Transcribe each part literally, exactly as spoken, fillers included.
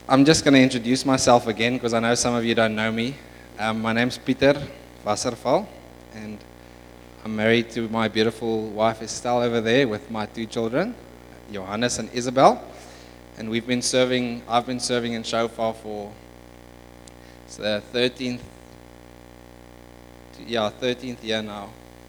I'm just going to introduce myself again because I know some of you don't know me. Um, my name's Pieter Wasserval, and I'm married to my beautiful wife Estelle over there with my two children, Johannes and Isabel. And we've been serving, I've been serving in Shofar for it's the thirteenth, yeah, thirteenth year now.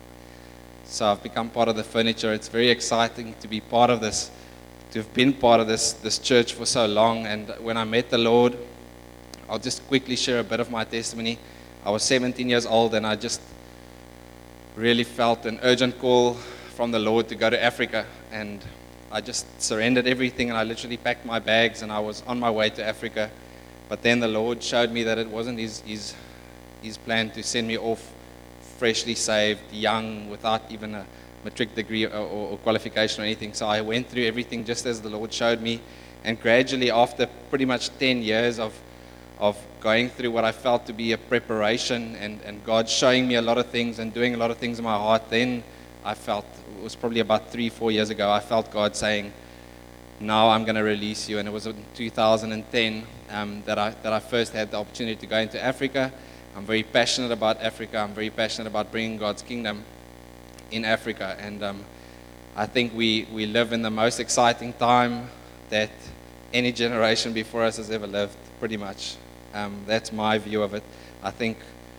So I've become part of the furniture. It's very exciting to be part of this, to have been part of this, this church for so long. And when I met the Lord, I'll just quickly share a bit of my testimony. I was seventeen years old and I just really felt an urgent call from the Lord to go to Africa. And I just surrendered everything and I literally packed my bags and I was on my way to Africa. But then the Lord showed me that it wasn't his, his, his plan to send me off freshly saved, young, without even a matric degree or, or, or qualification or anything. So I went through everything just as the Lord showed me. And gradually, after pretty much ten years of of going through what I felt to be a preparation and, and God showing me a lot of things and doing a lot of things in my heart, then I felt, it was probably about three, four years ago, I felt God saying, now I'm going to release you. And it was in two thousand ten um, that I that I first had the opportunity to go into Africa. I'm very passionate about Africa. I'm very passionate about bringing God's kingdom in Africa. And um, I think we, we live in the most exciting time that any generation before us has ever lived, pretty much. Um, that's my view of it. I think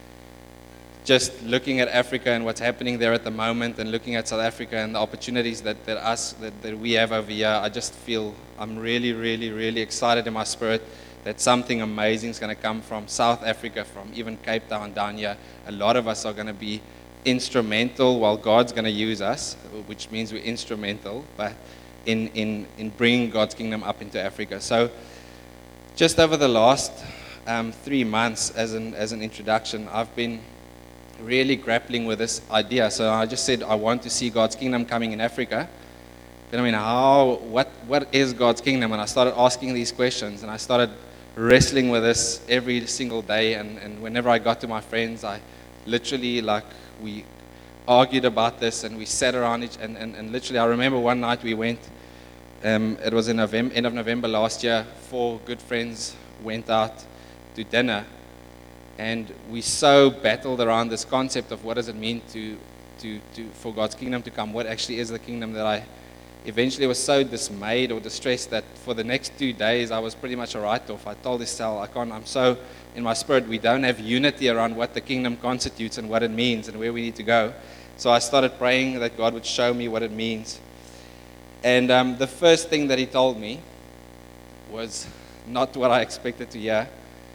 just looking at Africa and what's happening there at the moment and looking at South Africa and the opportunities that, that us that, that we have over here, I just feel I'm really, really, really excited in my spirit that something amazing is going to come from South Africa, from even Cape Town down here. A lot of us are going to be instrumental while God's going to use us, which means we're instrumental, but in, in, in bringing God's kingdom up into Africa. So just over the last um, three months as an, as an introduction, I've been really grappling with this idea. So I just said I want to see God's kingdom coming in Africa. But I mean, how, what, what is God's kingdom? And I started asking these questions, and I started wrestling with this every single day. And, and whenever I got to my friends, I literally, like, we argued about this, and we sat around each, and, and, and literally, I remember one night we went, um, it was in November, end of November last year, four good friends went out to dinner, and we so battled around this concept of what does it mean to, to, to for God's kingdom to come, what actually is the kingdom, that I eventually was so dismayed or distressed that for the next two days I was pretty much a write-off. I told Estelle, I can't, I'm so in my spirit, we don't have unity around what the kingdom constitutes and what it means and where we need to go. So I started praying that God would show me what it means. And um, the first thing that he told me was not what I expected to hear.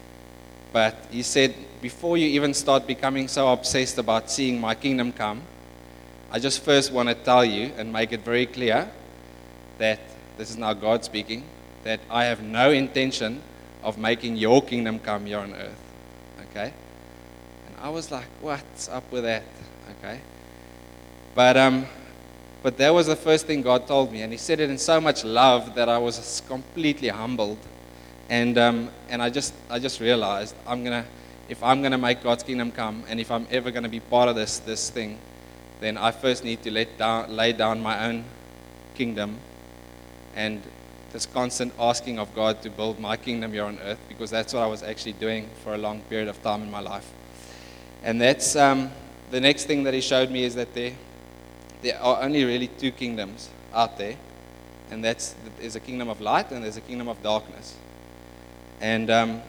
But he said, before you even start becoming so obsessed about seeing my kingdom come, I just first want to tell you and make it very clear that, this is now God speaking, that I have no intention of making your kingdom come here on earth. Okay? And I was like, what's up with that? Okay? But um, but that was the first thing God told me, and he said it in so much love that I was completely humbled. And um, and I just I just realized I'm gonna if I'm gonna make God's kingdom come, and if I'm ever gonna be part of this this thing, then I first need to let down lay down my own kingdom, and this constant asking of God to build my kingdom here on earth, because that's what I was actually doing for a long period of time in my life. And that's um, the next thing that he showed me is that there there are only really two kingdoms out there, and that's there's a kingdom of light and there's a kingdom of darkness. And um,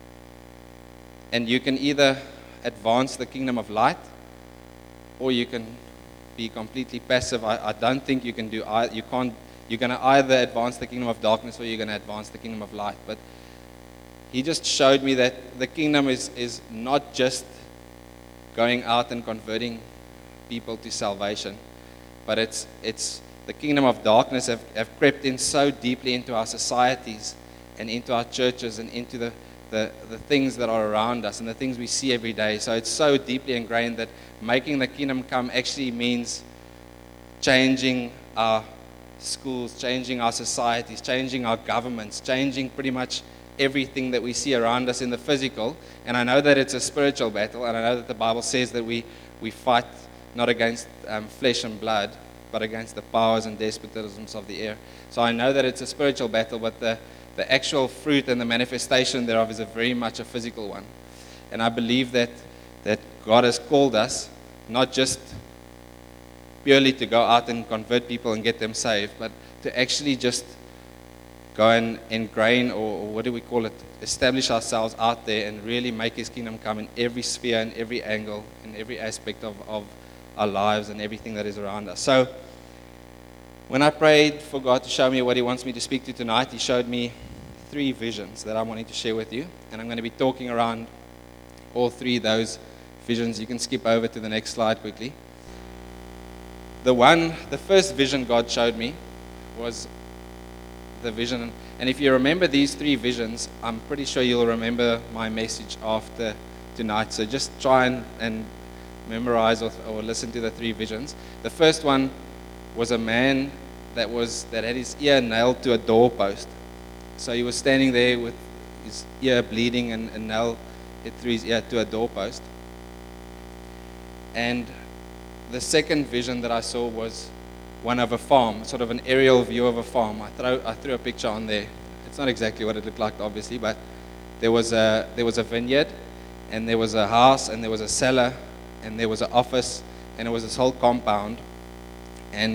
and you can either advance the kingdom of light, or you can be completely passive. I, I don't think you can do. You can't. You're going to either advance the kingdom of darkness or you're going to advance the kingdom of light. But he just showed me that the kingdom is is not just going out and converting people to salvation, but it's it's the kingdom of darkness have, have crept in so deeply into our societies and into our churches and into the, the, the things that are around us and the things we see every day. So it's so deeply ingrained that making the kingdom come actually means changing our schools, changing our societies, changing our governments, changing pretty much everything that we see around us in the physical. And I know that it's a spiritual battle, and I know that the Bible says that we, we fight not against um, flesh and blood, but against the powers and despotisms of the air. So I know that it's a spiritual battle, but the, the actual fruit and the manifestation thereof is a very much a physical one. And I believe that, that God has called us not just purely to go out and convert people and get them saved, but to actually just go and ingrain, or, or what do we call it, establish ourselves out there and really make His kingdom come in every sphere, in every angle, in every aspect of, of our lives and everything that is around us. So when I prayed for God to show me what He wants me to speak to tonight, He showed me three visions that I'm wanting to share with you. And I'm going to be talking around all three of those visions. You can skip over to the next slide quickly. The one, the first vision God showed me was the vision. And if you remember these three visions, I'm pretty sure you'll remember my message after tonight. So just try and, and memorize or, or listen to the three visions. The first one was a man that was that had his ear nailed to a doorpost. So he was standing there with his ear bleeding and, and nailed it through his ear to a doorpost. And the second vision that I saw was one of a farm, sort of an aerial view of a farm. I throw I threw a picture on there. It's not exactly what it looked like, obviously, but there was a there was a vineyard, and there was a house, and there was a cellar, and there was an office, and it was this whole compound. And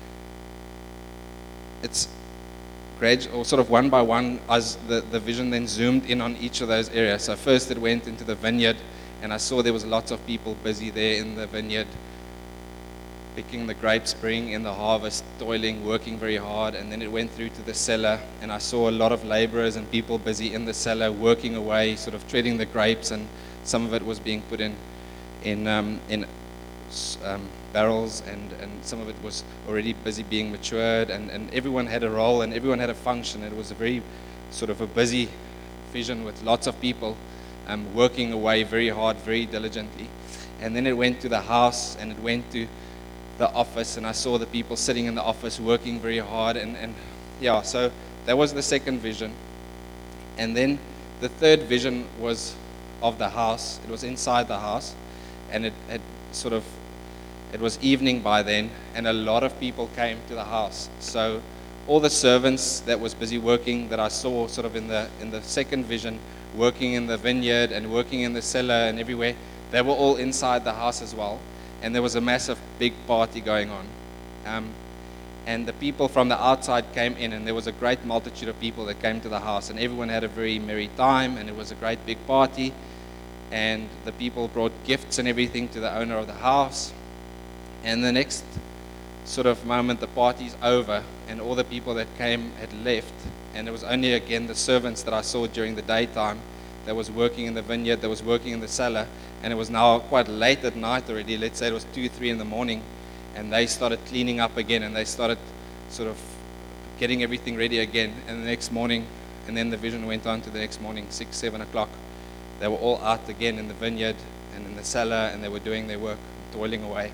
it's gradual, or sort of one by one, as the, the vision then zoomed in on each of those areas. So first it went into the vineyard, and I saw there was lots of people busy there in the vineyard, picking the grapes, bringing in the harvest, toiling, working very hard. And then it went through to the cellar, and I saw a lot of laborers and people busy in the cellar, working away, sort of treading the grapes, and some of it was being put in in um, in um, barrels, and, and some of it was already busy being matured, and, and everyone had a role and everyone had a function. It was a very sort of a busy vision with lots of people um, working away very hard, very diligently. And then it went to the house, and it went to the office, and I saw the people sitting in the office working very hard, and, and yeah, so that was the second vision. And then the third vision was of the house. It was inside the house, and it had sort of, it was evening by then, and a lot of people came to the house. So all the servants that was busy working, that I saw sort of in the in the second vision, working in the vineyard and working in the cellar and everywhere, they were all inside the house as well. And there was a massive big party going on. Um, and the people from the outside came in, and there was a great multitude of people that came to the house, and everyone had a very merry time, and it was a great big party. And the people brought gifts and everything to the owner of the house. And the next sort of moment, the party's over, and all the people that came had left, and it was only again the servants that I saw during the daytime that was working in the vineyard, that was working in the cellar. And it was now quite late at night already. Let's say it was two, three in the morning, and they started cleaning up again, and they started sort of getting everything ready again. And the next morning, and then the vision went on to the next morning, six, seven o'clock. They were all out again in the vineyard and in the cellar, and they were doing their work, toiling away.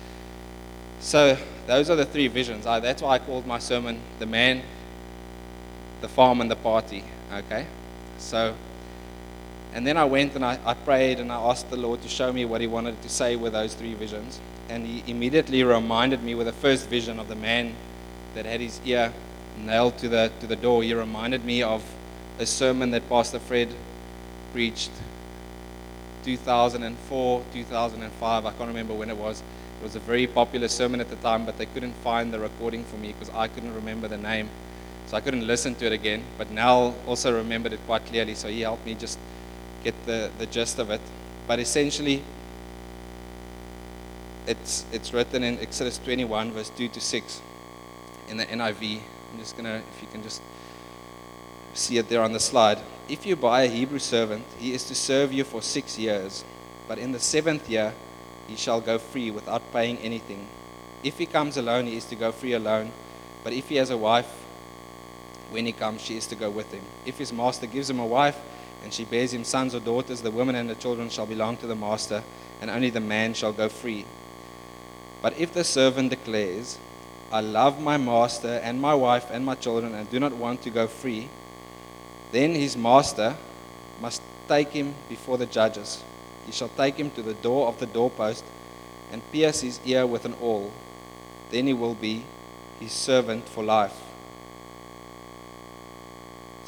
So those are the three visions. I, that's why I called my sermon "The Man, the Farm, and the Party." Okay, so. And then I went and I, I prayed, and I asked the Lord to show me what He wanted to say with those three visions. And He immediately reminded me with the first vision of the man that had his ear nailed to the to the door. He reminded me of a sermon that Pastor Fred preached two thousand four, two thousand five. I can't remember when it was. It was a very popular sermon at the time, but they couldn't find the recording for me because I couldn't remember the name. So I couldn't listen to it again. But Nell also remembered it quite clearly, so he helped me just get the, the gist of it. But essentially, it's it's written in Exodus twenty-one, verse two to six in the N I V. I'm just going to, if you can just see it there on the slide. If you buy a Hebrew servant, he is to serve you for six years. But in the seventh year, he shall go free without paying anything. If he comes alone, he is to go free alone. But if he has a wife, when he comes, she is to go with him. If his master gives him a wife, and she bears him sons or daughters, the women and the children shall belong to the master, and only the man shall go free. But if the servant declares, I love my master and my wife and my children, and do not want to go free, then his master must take him before the judges. He shall take him to the door of the doorpost and pierce his ear with an awl. Then he will be his servant for life.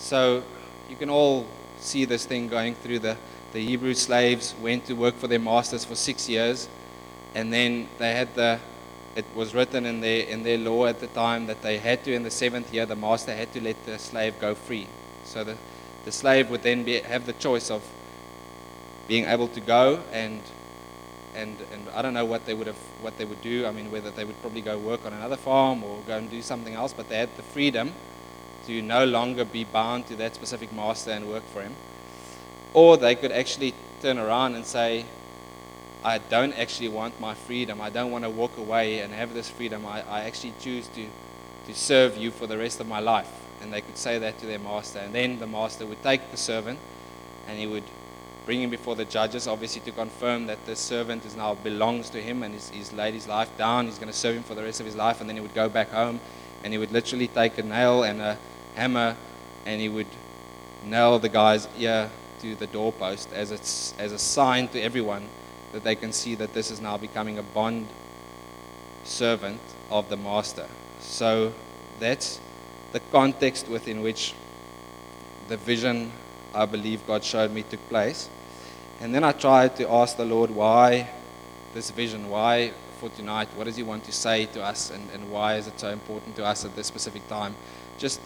So you can all see this thing going through. The, the Hebrew slaves went to work for their masters for six years, and then they had the, it was written in their, in their law at the time that they had to, in the seventh year, the master had to let the slave go free. So the, the slave would then be, have the choice of being able to go and and and I don't know what they would have what they would do. I mean, whether they would probably go work on another farm or go and do something else, but they had the freedom to no longer be bound to that specific master and work for him. Or they could actually turn around and say, I don't actually want my freedom. I don't want to walk away and have this freedom. I, I actually choose to, to serve you for the rest of my life. And they could say that to their master. And then the master would take the servant and he would bring him before the judges, obviously to confirm that the servant is now belongs to him and he's, he's laid his life down. He's going to serve him for the rest of his life. And then he would go back home and he would literally take a nail and a hammer and he would nail the guy's ear to the doorpost as, it's, as a sign to everyone that they can see that this is now becoming a bond servant of the master. So that's the context within which the vision, I believe God showed me, took place. And then I tried to ask the Lord, why this vision? Why for tonight? What does He want to say to us? And, and why is it so important to us at this specific time? Just,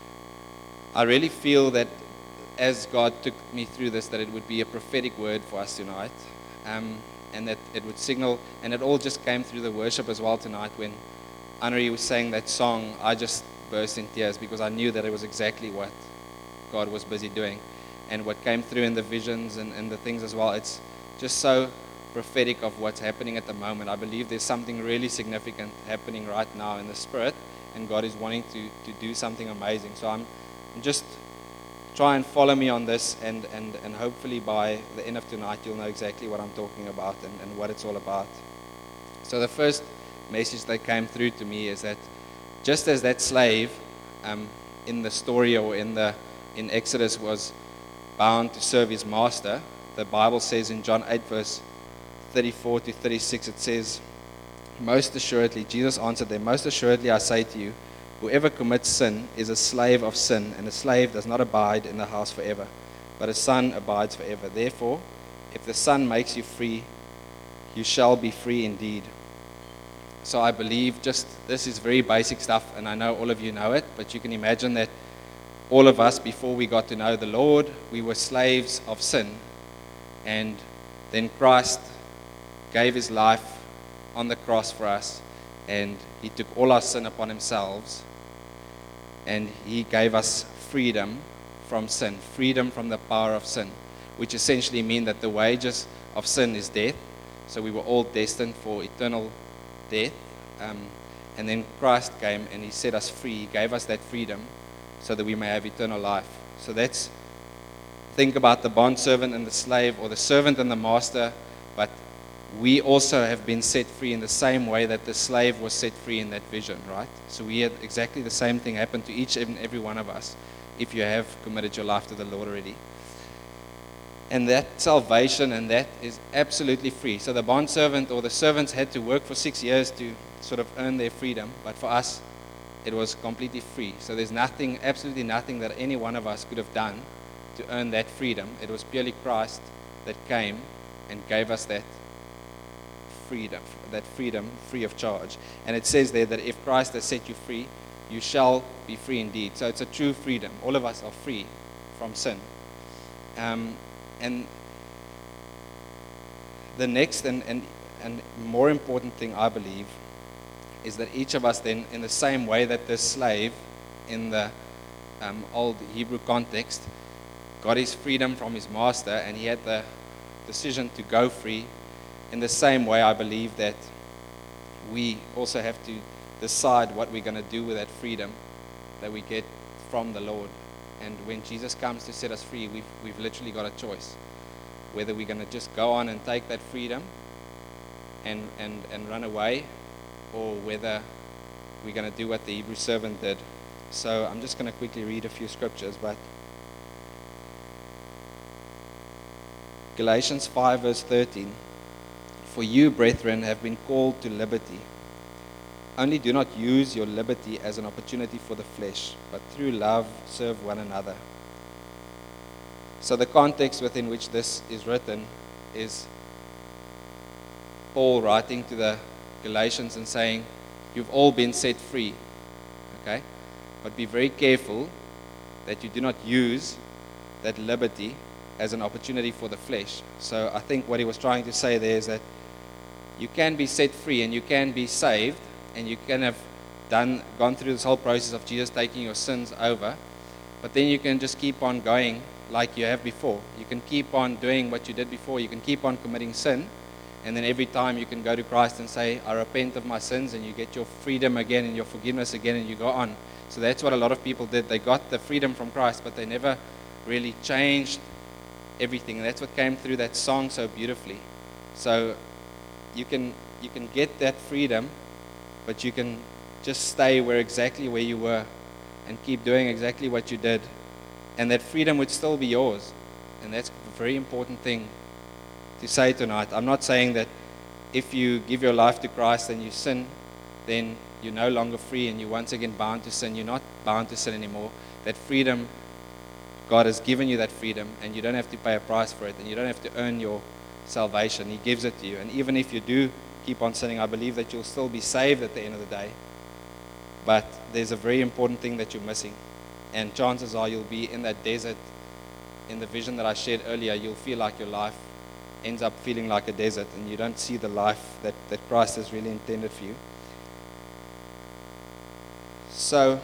I really feel that as God took me through this, that it would be a prophetic word for us tonight. Um, and that it would signal, and it all just came through the worship as well tonight. When Anri was saying that song, I just burst in tears because I knew that it was exactly what God was busy doing. And what came through in the visions and, and the things as well, it's just so prophetic of what's happening at the moment. I believe there's something really significant happening right now in the Spirit, and God is wanting to, to do something amazing. So I'm, I'm just try and follow me on this, and, and, and hopefully by the end of tonight you'll know exactly what I'm talking about and, and what it's all about. So the first message that came through to me is that just as that slave um, in the story or in the in Exodus was bound to serve his master, the Bible says in John eight verse thirty-four to thirty-six, it says, most assuredly, Jesus answered them, most assuredly I say to you, whoever commits sin is a slave of sin, and a slave does not abide in the house forever, but a son abides forever. Therefore, if the Son makes you free, you shall be free indeed. So I believe just this is very basic stuff, and I know all of you know it, but you can imagine that all of us, before we got to know the Lord, we were slaves of sin. And then Christ gave His life on the cross for us, and He took all our sin upon Himself, and He gave us freedom from sin, freedom from the power of sin, which essentially means that the wages of sin is death. So we were all destined for eternal death. Um, and then Christ came and He set us free. He gave us that freedom so that we may have eternal life. So that's, think about the bondservant and the slave, or the servant and the master, but we also have been set free in the same way that the slave was set free in that vision, right? So we had exactly the same thing happen to each and every one of us if you have committed your life to the Lord already. And that salvation, and that is absolutely free. So the bondservant or the servants had to work for six years to sort of earn their freedom, but for us, it was completely free. So there's nothing, absolutely nothing that any one of us could have done to earn that freedom. It was purely Christ that came and gave us that freedom, that freedom free of charge. And it says there that if Christ has set you free, you shall be free indeed. So it's a true freedom. All of us are free from sin. Um, and the next and, and, and more important thing, I believe, is that each of us then, in the same way that this slave in the um, old Hebrew context got his freedom from his master and he had the decision to go free, in the same way I believe that we also have to decide what we're going to do with that freedom that we get from the Lord. And when Jesus comes to set us free, we've, we've literally got a choice whether we're going to just go on and take that freedom and, and, and run away, or whether we're going to do what the Hebrew servant did. So I'm just going to quickly read a few scriptures, but Galatians five verse thirteen, for you, brethren, have been called to liberty. Only do not use your liberty as an opportunity for the flesh, but through love serve one another. So the context within which this is written is Paul writing to the Galatians and saying, you've all been set free, okay? But be very careful that you do not use that liberty as an opportunity for the flesh. So I think what he was trying to say there is that you can be set free and you can be saved and you can have done gone through this whole process of Jesus taking your sins over, but then you can just keep on going like you have before. You can keep on doing what you did before. You can keep on committing sin, and then every time you can go to Christ and say, I repent of my sins, and you get your freedom again and your forgiveness again, and you go on. So that's what a lot of people did. They got the freedom from Christ, but they never really changed everything. And that's what came through that song so beautifully. So you can you can get that freedom, but you can just stay where exactly where you were and keep doing exactly what you did, and that freedom would still be yours. And that's a very important thing to say tonight. I'm not saying that if you give your life to Christ and you sin, then you're no longer free and you're once again bound to sin. You're not bound to sin anymore. That freedom, God has given you that freedom, and you don't have to pay a price for it, and you don't have to earn your salvation. He gives it to you. And even if you do keep on sinning, I believe that you'll still be saved at the end of the day. But there's a very important thing that you're missing. And chances are you'll be in that desert. In the vision that I shared earlier, you'll feel like your life ends up feeling like a desert, and you don't see the life that, that Christ has really intended for you. So,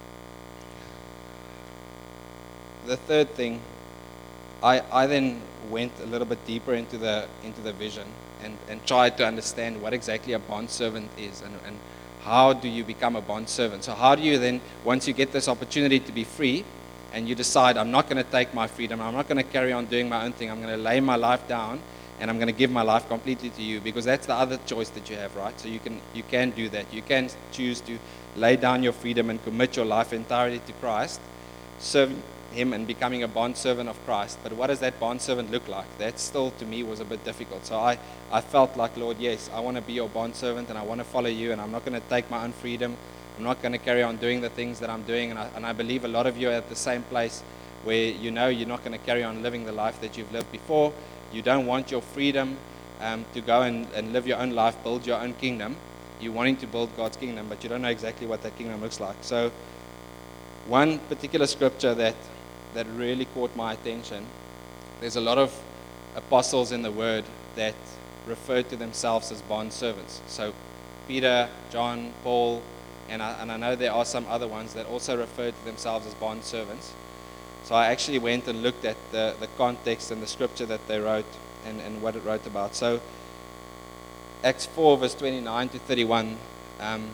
the third thing, I, I then went a little bit deeper into the into the vision and, and tried to understand what exactly a bondservant is, and, and how do you become a bondservant. So how do you then, once you get this opportunity to be free, and you decide, I'm not going to take my freedom, I'm not going to carry on doing my own thing, I'm going to lay my life down, and I'm going to give my life completely to you, because that's the other choice that you have, right? So you can you can do that. You can choose to lay down your freedom and commit your life entirely to Christ, serving Him and becoming a bondservant of Christ. But what does that bondservant look like? That still, to me, was a bit difficult. So I, I felt like, Lord, yes, I want to be your bondservant, and I want to follow you, and I'm not going to take my own freedom. I'm not going to carry on doing the things that I'm doing. And I, and I believe a lot of you are at the same place where you know you're not going to carry on living the life that you've lived before. You don't want your freedom um, to go and, and live your own life, build your own kingdom. You're wanting to build God's kingdom, but you don't know exactly what that kingdom looks like. So one particular scripture that, that really caught my attention, there's a lot of apostles in the Word that refer to themselves as bond servants. So Peter, John, Paul, and I, and I know there are some other ones that also refer to themselves as bond servants. So I actually went and looked at the, the context and the scripture that they wrote and, and what it wrote about. So Acts four, verse twenty-nine to thirty-one, um,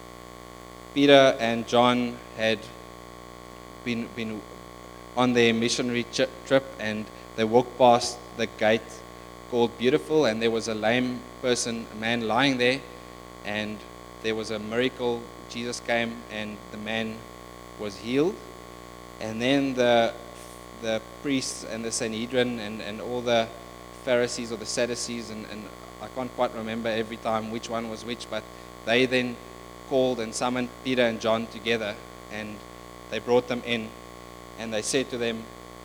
Peter and John had been, been on their missionary tri- trip, and they walked past the gate called Beautiful, and there was a lame person, a man lying there, and there was a miracle. Jesus came and the man was healed. And then the the priests and the Sanhedrin and, and all the Pharisees or the Sadducees, and, and I can't quite remember every time which one was which, but they then called and summoned Peter and John together, and they brought them in, and they said to them,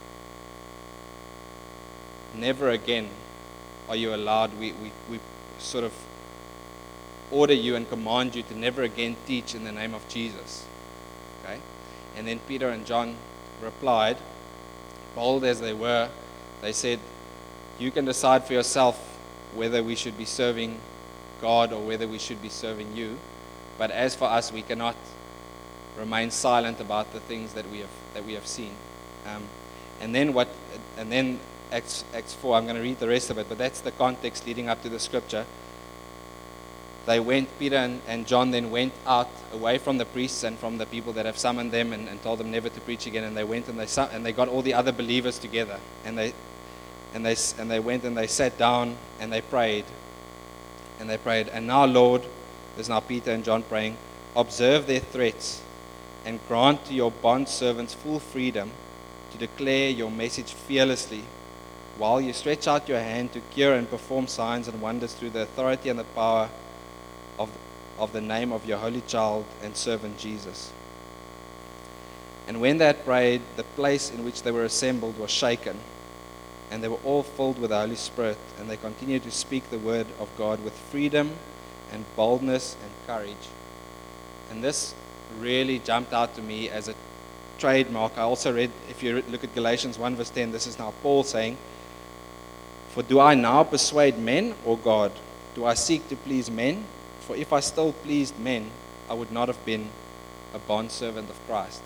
never again are you allowed, we, we, we sort of order you and command you to never again teach in the name of Jesus. Okay? And then Peter and John replied, bold as they were, they said, you can decide for yourself whether we should be serving God or whether we should be serving you. But as for us, we cannot remain silent about the things that we have that we have seen. Um, and then what? And then Acts, Acts four. I'm going to read the rest of it, but that's the context leading up to the scripture. They went, Peter and, and John then went out away from the priests and from the people that have summoned them and, and told them never to preach again. And they went and they and they got all the other believers together, and they and they and they went and they sat down and they prayed, and they prayed. And now, Lord, there's now Peter and John praying, observe their threats, and grant to your bond servants full freedom to declare your message fearlessly, while you stretch out your hand to cure and perform signs and wonders through the authority and the power of, of the name of your holy child and servant Jesus. And when they had prayed, the place in which they were assembled was shaken, and they were all filled with the Holy Spirit, and they continued to speak the word of God with freedom and boldness and courage. And this really jumped out to me as a trademark. I also read, if you look at Galatians one verse ten, this is now Paul saying, "For do I now persuade men or God? Do I seek to please men? For if I still pleased men, I would not have been a bondservant of Christ."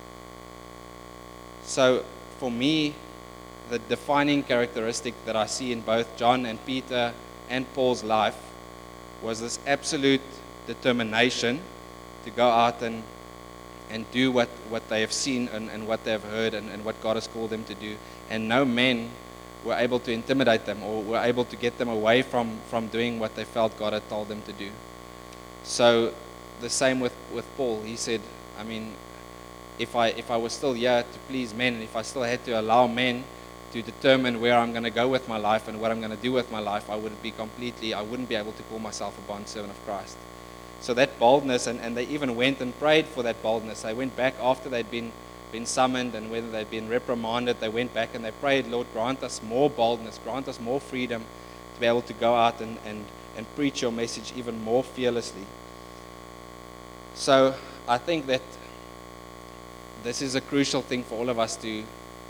So for me, the defining characteristic that I see in both John and Peter and Paul's life was this absolute determination to go out and and do what, what they have seen and, and what they have heard and, and what God has called them to do. And no men were able to intimidate them or were able to get them away from, from doing what they felt God had told them to do. So the same with, with Paul. He said, I mean, if I if I was still here to please men, and if I still had to allow men to determine where I'm going to go with my life and what I'm going to do with my life, I would be completely, I wouldn't be able to call myself a bondservant of Christ. So that boldness, and, and they even went and prayed for that boldness. They went back after they'd been, been summoned and whether they'd been reprimanded, they went back and they prayed, "Lord, grant us more boldness, grant us more freedom to be able to go out and, and, and preach your message even more fearlessly." So I think that this is a crucial thing for all of us to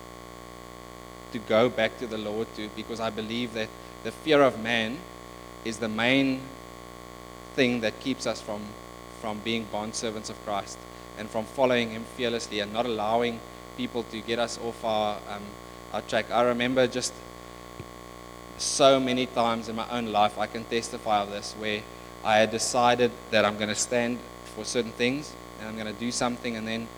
to go back to the Lord to, because I believe that the fear of man is the main thing that keeps us from, from being bondservants of Christ and from following Him fearlessly and not allowing people to get us off our, um, our track. I remember just so many times in my own life, I can testify of this, where I had decided that I'm going to stand for certain things and I'm going to do something, and then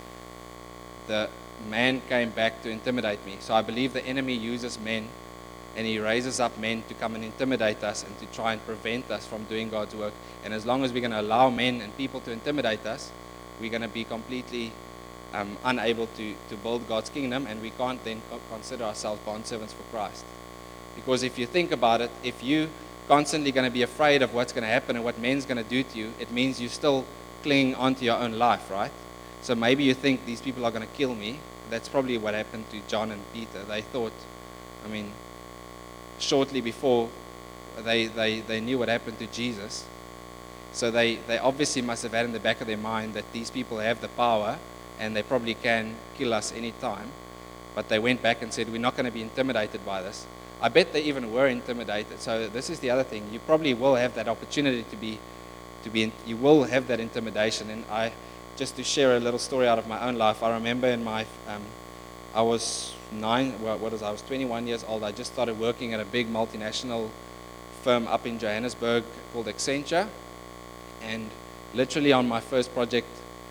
the man came back to intimidate me. So I believe the enemy uses men, and he raises up men to come and intimidate us and to try and prevent us from doing God's work. And as long as we're going to allow men and people to intimidate us, we're going to be completely um, unable to, to build God's kingdom, and we can't then co- consider ourselves bondservants for Christ. Because if you think about it, if you constantly going to be afraid of what's going to happen and what men's going to do to you, it means you're still clinging onto your own life, right? So maybe you think these people are going to kill me. That's probably what happened to John and Peter. They thought, I mean, shortly before, they, they, they knew what happened to Jesus. So they, they obviously must have had in the back of their mind that these people have the power and they probably can kill us any time. But they went back and said, we're not going to be intimidated by this. I bet they even were intimidated. So this is the other thing. You probably will have that opportunity to be, to be, you will have that intimidation. And I, just to share a little story out of my own life, I remember in my, um, I was nine, well, what was I, I was twenty-one years old. I just started working at a big multinational firm up in Johannesburg called Accenture. And literally on my first project,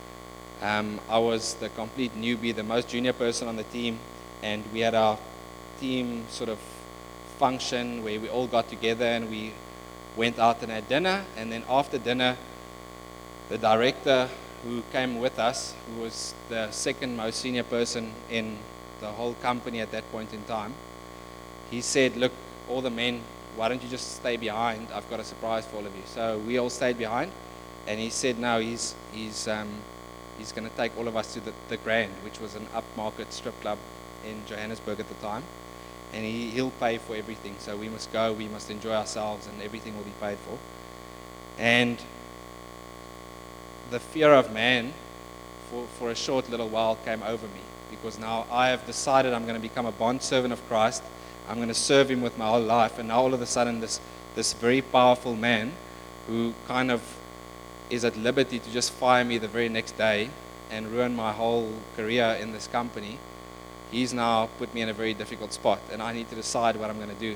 um, I was the complete newbie, the most junior person on the team. And we had our team sort of function where we all got together and we went out and had dinner. And then after dinner, the director who came with us, who was the second most senior person in the whole company at that point in time, he said, look, all the men, why don't you just stay behind? I've got a surprise for all of you. So we all stayed behind, and he said, no, he's he's um, he's going to take all of us to the, the Grand, which was an upmarket strip club in Johannesburg at the time, and he, he'll pay for everything. So we must go, we must enjoy ourselves, and everything will be paid for. And the fear of man for, for a short little while came over me, because now I have decided I'm going to become a bondservant of Christ. I'm going to serve Him with my whole life. And now all of a sudden this, this very powerful man who kind of is at liberty to just fire me the very next day and ruin my whole career in this company, he's now put me in a very difficult spot, and I need to decide what I'm going to do.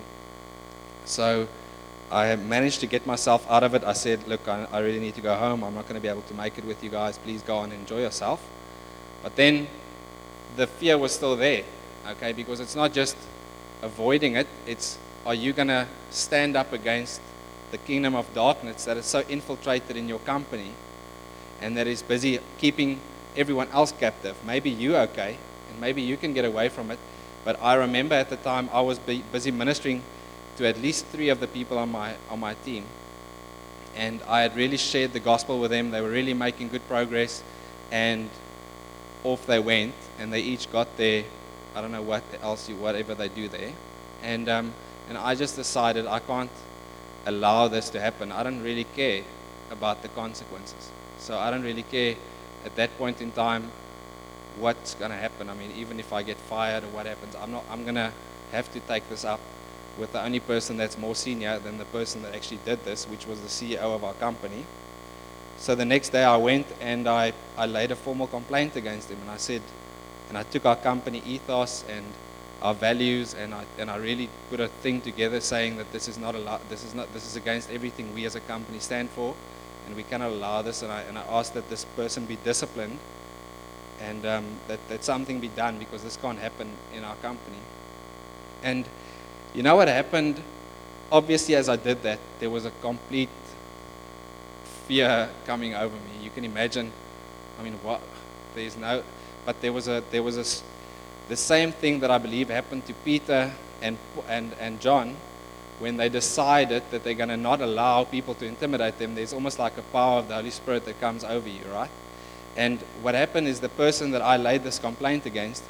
So I managed to get myself out of it. I said, look, I, I really need to go home. I'm not going to be able to make it with you guys. Please go on and enjoy yourself. But then the fear was still there, okay, because it's not just avoiding it. It's, are you going to stand up against the kingdom of darkness that is so infiltrated in your company and that is busy keeping everyone else captive? Maybe you're okay, and maybe you can get away from it. But I remember at the time I was busy ministering to at least three of the people on my on my team, and I had really shared the gospel with them. They were really making good progress, and off they went, and they each got their, I don't know what else, you, whatever they do there. And, um, and I just decided I can't allow this to happen. I don't really care about the consequences. So I don't really care at that point in time what's going to happen. I mean, even if I get fired or what happens, I'm not. I'm going to have to take this up with the only person that's more senior than the person that actually did this, which was the C E O of our company. So the next day I went and I, I laid a formal complaint against him, and I said, and I took our company ethos and our values, and I and I really put a thing together saying that this is not allowed. This is not. This is against everything we as a company stand for, and we cannot allow this. And I and I asked that this person be disciplined, and um, that that something be done, because this can't happen in our company. And you know what happened? Obviously, as I did that, there was a complete fear coming over me. You can imagine. I mean, what? There's no. But there was a there was a the same thing that I believe happened to Peter and and and John when they decided that they're going to not allow people to intimidate them. There's almost like a power of the Holy Spirit that comes over you, right? And what happened is the person that I laid this complaint against,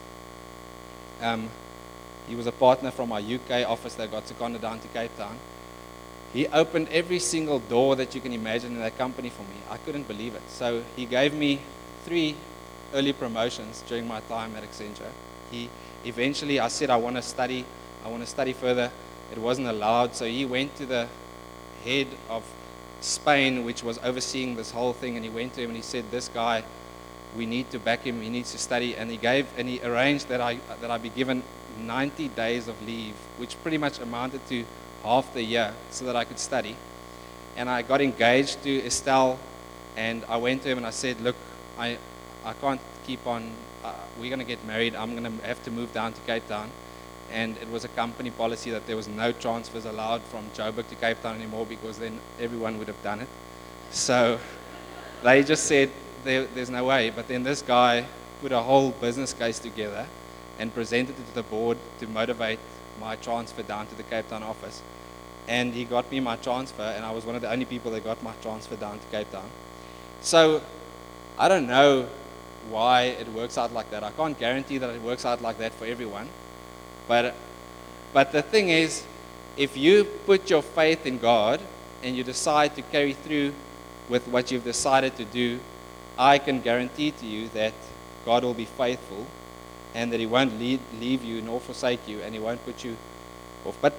um, he was a partner from our U K office that got seconded down to Cape Town. He opened every single door that you can imagine in that company for me. I couldn't believe it. So he gave me three early promotions during my time at Accenture. He eventually, I said, I want to study, I want to study further. It wasn't allowed, so he went to the head of Spain, which was overseeing this whole thing, and he went to him and he said, this guy, we need to back him, he needs to study. And he gave, and he arranged that I that I be given ninety days of leave, which pretty much amounted to half the year, so that I could study. And I got engaged to Estelle, and I went to him and I said, look, I I can't keep on, uh, we're going to get married, I'm going to have to move down to Cape Town. And it was a company policy that there was no transfers allowed from Joburg to Cape Town anymore, because then everyone would have done it. So they just said, there, there's no way. But then this guy put a whole business case together and presented it to the board to motivate my transfer down to the Cape Town office. And he got me my transfer, and I was one of the only people that got my transfer down to Cape Town. So I don't know why it works out like that. I can't guarantee that it works out like that for everyone. But, but the thing is, if you put your faith in God and you decide to carry through with what you've decided to do, I can guarantee to you that God will be faithful, and that He won't lead, leave you nor forsake you, and He won't put you off. But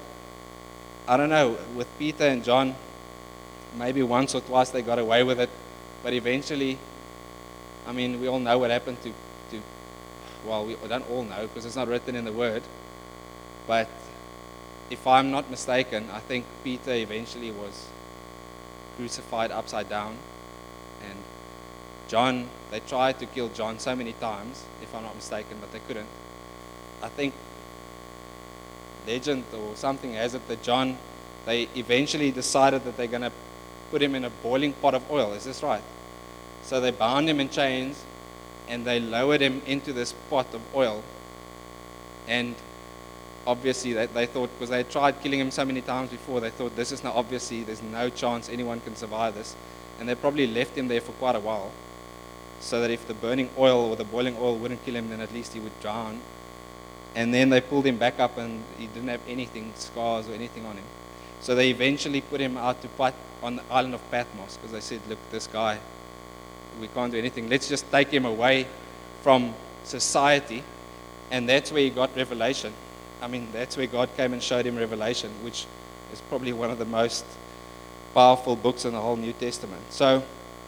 I don't know, with Peter and John, maybe once or twice they got away with it, but eventually, I mean, we all know what happened to, to well, we don't all know because it's not written in the Word, but if I'm not mistaken, I think Peter eventually was crucified upside down, and John, they tried to kill John so many times, if I'm not mistaken, but they couldn't. I think legend or something has it that John, they eventually decided that they're going to put him in a boiling pot of oil. Is this right? So they bound him in chains and they lowered him into this pot of oil. And obviously they, they thought, because they had tried killing him so many times before, they thought this is now obviously, there's no chance anyone can survive this. And they probably left him there for quite a while, so that if the burning oil or the boiling oil wouldn't kill him, then at least he would drown. And then they pulled him back up and he didn't have anything, scars or anything on him. So they eventually put him out to Pat on the island of Patmos, because they said, look, this guy, we can't do anything. Let's just take him away from society. And that's where he got revelation. I mean, that's where God came and showed him Revelation, which is probably one of the most powerful books in the whole New Testament. So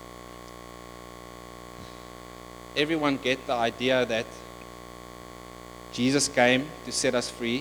everyone get the idea that Jesus came to set us free.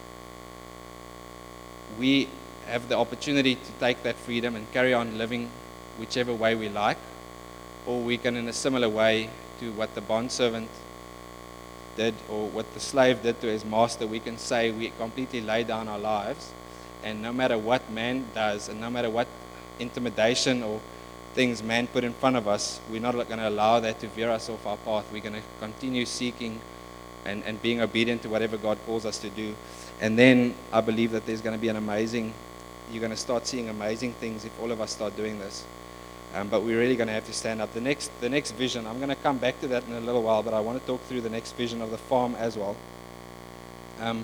We have the opportunity to take that freedom and carry on living whichever way we like, or we can, in a similar way to what the bondservant did or what the slave did to his master, we can say we completely lay down our lives, and no matter what man does and no matter what intimidation or things man put in front of us, we're not going to allow that to veer us off our path. We're going to continue seeking and, and being obedient to whatever God calls us to do. And then I believe that there's going to be an amazing, you're going to start seeing amazing things if all of us start doing this. Um, but we're really going to have to stand up. The next, the next vision, I'm going to come back to that in a little while, but I want to talk through the next vision of the farm as well. Um,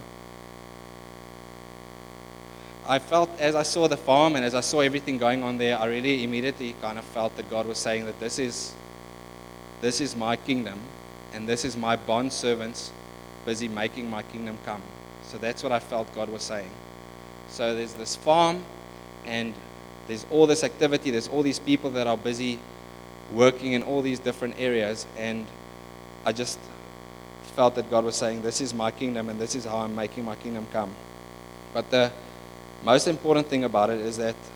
I felt, as I saw the farm and as I saw everything going on there, I really immediately kind of felt that God was saying that this is, this is my kingdom, and this is my bond servants busy making my kingdom come. So that's what I felt God was saying. So there's this farm, and there's all this activity, there's all these people that are busy working in all these different areas, and I just felt that God was saying, this is my kingdom, and this is how I'm making my kingdom come. But the most important thing about it is that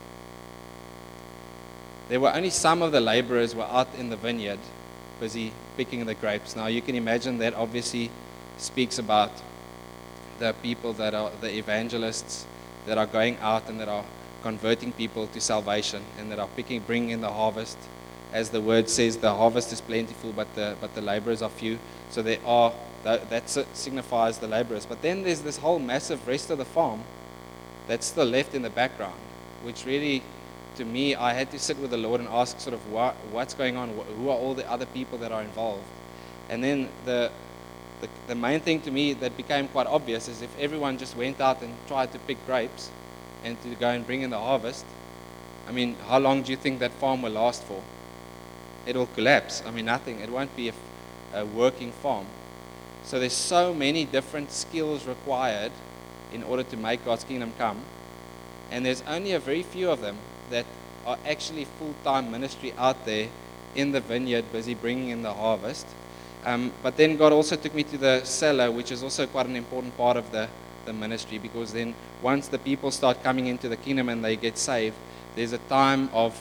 there were only some of the laborers were out in the vineyard busy picking the grapes. Now you can imagine that obviously speaks about the people that are the evangelists that are going out and that are converting people to salvation and that are picking, bringing in the harvest. As the word says, the harvest is plentiful, but the but the laborers are few. So there are, that, that signifies the laborers. But then there's this whole massive rest of the farm that's still left in the background, which really, to me, I had to sit with the Lord and ask sort of what, what's going on, who are all the other people that are involved. And then the, the the main thing to me that became quite obvious is if everyone just went out and tried to pick grapes and to go and bring in the harvest, I mean, how long do you think that farm will last for? It will collapse. I mean, nothing. It won't be a, a working farm. So there's so many different skills required in order to make God's kingdom come. And there's only a very few of them that are actually full-time ministry out there in the vineyard, busy bringing in the harvest. Um, but then God also took me to the cellar, which is also quite an important part of the, the ministry, because then once the people start coming into the kingdom and they get saved, there's a time of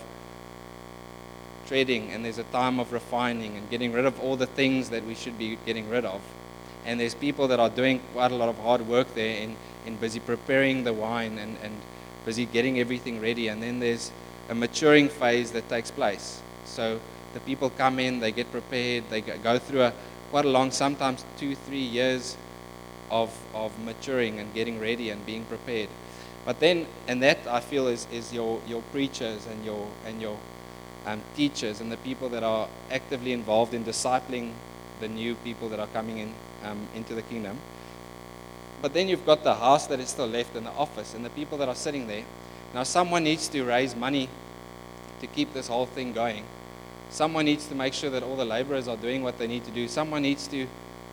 treading and there's a time of refining and getting rid of all the things that we should be getting rid of. And there's people that are doing quite a lot of hard work there in, in busy preparing the wine and, and busy getting everything ready. And then there's a maturing phase that takes place. So the people come in, they get prepared, they go through a quite a long, sometimes two, three years of of maturing and getting ready and being prepared. But then, and that I feel is, is your, your preachers and your and your um, teachers and the people that are actively involved in discipling the new people that are coming in um, into the kingdom. But then you've got the house that is still left and the office and the people that are sitting there. Now someone needs to raise money to keep this whole thing going. Someone needs to make sure that all the laborers are doing what they need to do. Someone needs to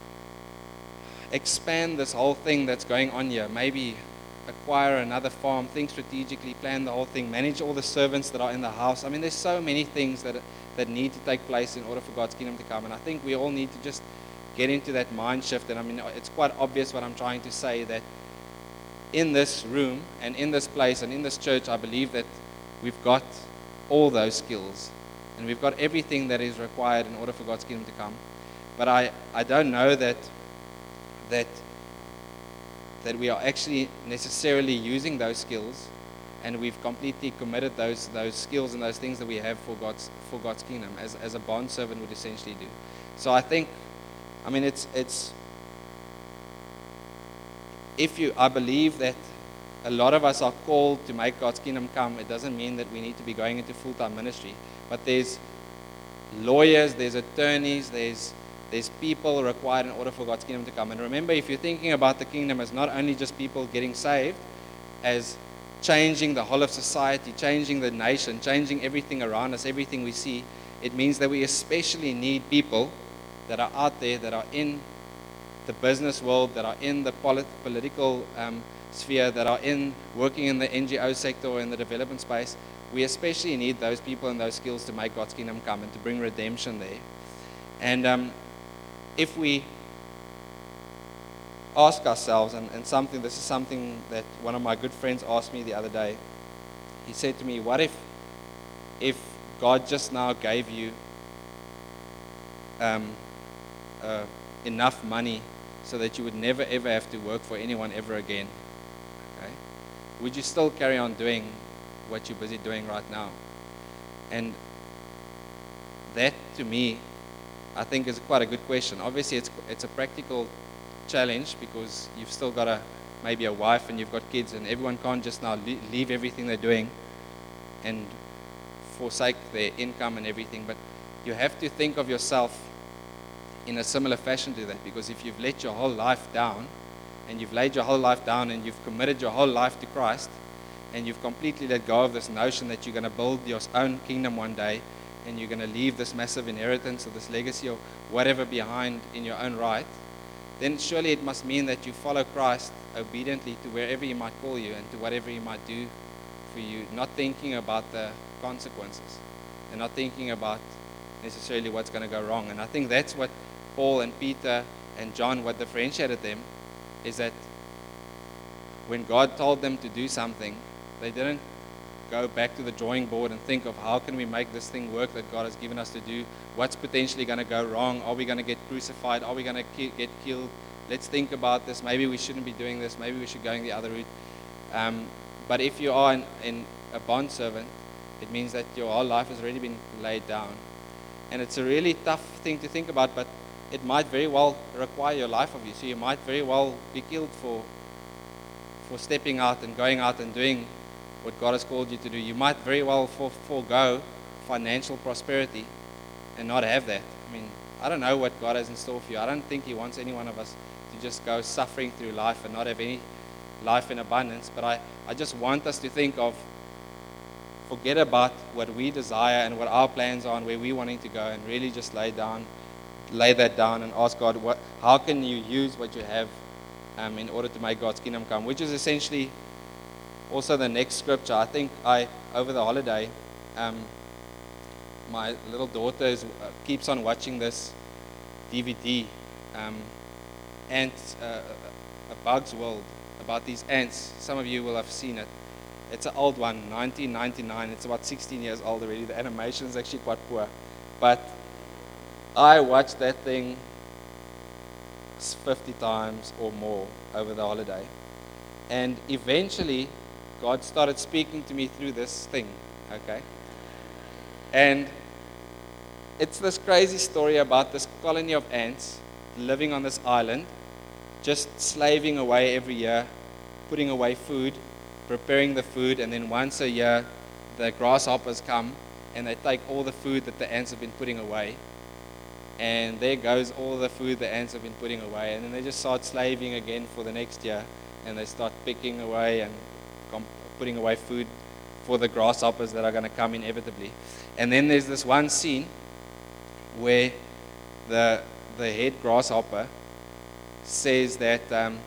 expand this whole thing that's going on here. Maybe acquire another farm, think strategically, plan the whole thing, manage all the servants that are in the house. I mean, there's so many things that that need to take place in order for God's kingdom to come. And I think we all need to just get into that mind shift. And I mean, it's quite obvious what I'm trying to say, that in this room and in this place and in this church, I believe that we've got all those skills. And we've got everything that is required in order for God's kingdom to come. But I, I don't know that that that we are actually necessarily using those skills, and we've completely committed those those skills and those things that we have for God's for God's kingdom, as as a bond servant would essentially do. So I think, I mean, it's it's if you I believe that a lot of us are called to make God's kingdom come. It doesn't mean that we need to be going into full-time ministry. But there's lawyers, there's attorneys, there's there's people required in order for God's kingdom to come. And remember, if you're thinking about the kingdom as not only just people getting saved, as changing the whole of society, changing the nation, changing everything around us, everything we see, it means that we especially need people that are out there, that are in the business world, that are in the polit- political um, sphere, that are in working in the N G O sector or in the development space. We especially need those people and those skills to make God's kingdom come and to bring redemption there. And um, if we ask ourselves, and, and something, this is something that one of my good friends asked me the other day. He said to me, what if if God just now gave you um, uh, enough money so that you would never ever have to work for anyone ever again? Okay? Would you still carry on doing what you're busy doing right now? And that, to me, I think is quite a good question. Obviously, it's it's a practical challenge because you've still got a maybe a wife and you've got kids, and everyone can't just now leave everything they're doing and forsake their income and everything. But you have to think of yourself in a similar fashion to that, because if you've let your whole life down, and you've laid your whole life down, and you've committed your whole life to Christ, and you've completely let go of this notion that you're going to build your own kingdom one day, and you're going to leave this massive inheritance or this legacy or whatever behind in your own right, then surely it must mean that you follow Christ obediently to wherever He might call you and to whatever He might do for you, not thinking about the consequences and not thinking about necessarily what's going to go wrong. And I think that's what Paul and Peter and John, what differentiated them, is that when God told them to do something, they didn't go back to the drawing board and think of how can we make this thing work that God has given us to do, what's potentially going to go wrong, are we going to get crucified, are we going to ki- get killed, let's think about this, maybe we shouldn't be doing this, maybe we should go the other route. Um, but if you are in, in a bondservant, it means that your whole life has already been laid down. And it's a really tough thing to think about, but it might very well require your life of you. So you might very well be killed for for stepping out and going out and doing what God has called you to do. You might very well for, forego financial prosperity and not have that. I mean, I don't know what God has in store for you. I don't think He wants any one of us to just go suffering through life and not have any life in abundance. But I, I just want us to think of, forget about what we desire and what our plans are and where we're wanting to go, and really just lay down, lay that down and ask God, what, how can you use what you have um, in order to make God's kingdom come, which is essentially also the next scripture. I think I, over the holiday, um, my little daughter is, uh, keeps on watching this D V D, um, Ants, uh, A Bug's World, about these ants. Some of you will have seen it. It's an old one, nineteen ninety-nine. It's about sixteen years old already. The animation is actually quite poor. But I watched that thing fifty times or more over the holiday. And eventually, God started speaking to me through this thing, okay? And it's this crazy story about this colony of ants living on this island, just slaving away every year, putting away food, preparing the food, and then once a year, the grasshoppers come and they take all the food that the ants have been putting away. And there goes all the food the ants have been putting away. And then they just start slaving again for the next year. And they start picking away and comp- putting away food for the grasshoppers that are going to come inevitably. And then there's this one scene where the the head grasshopper says that um,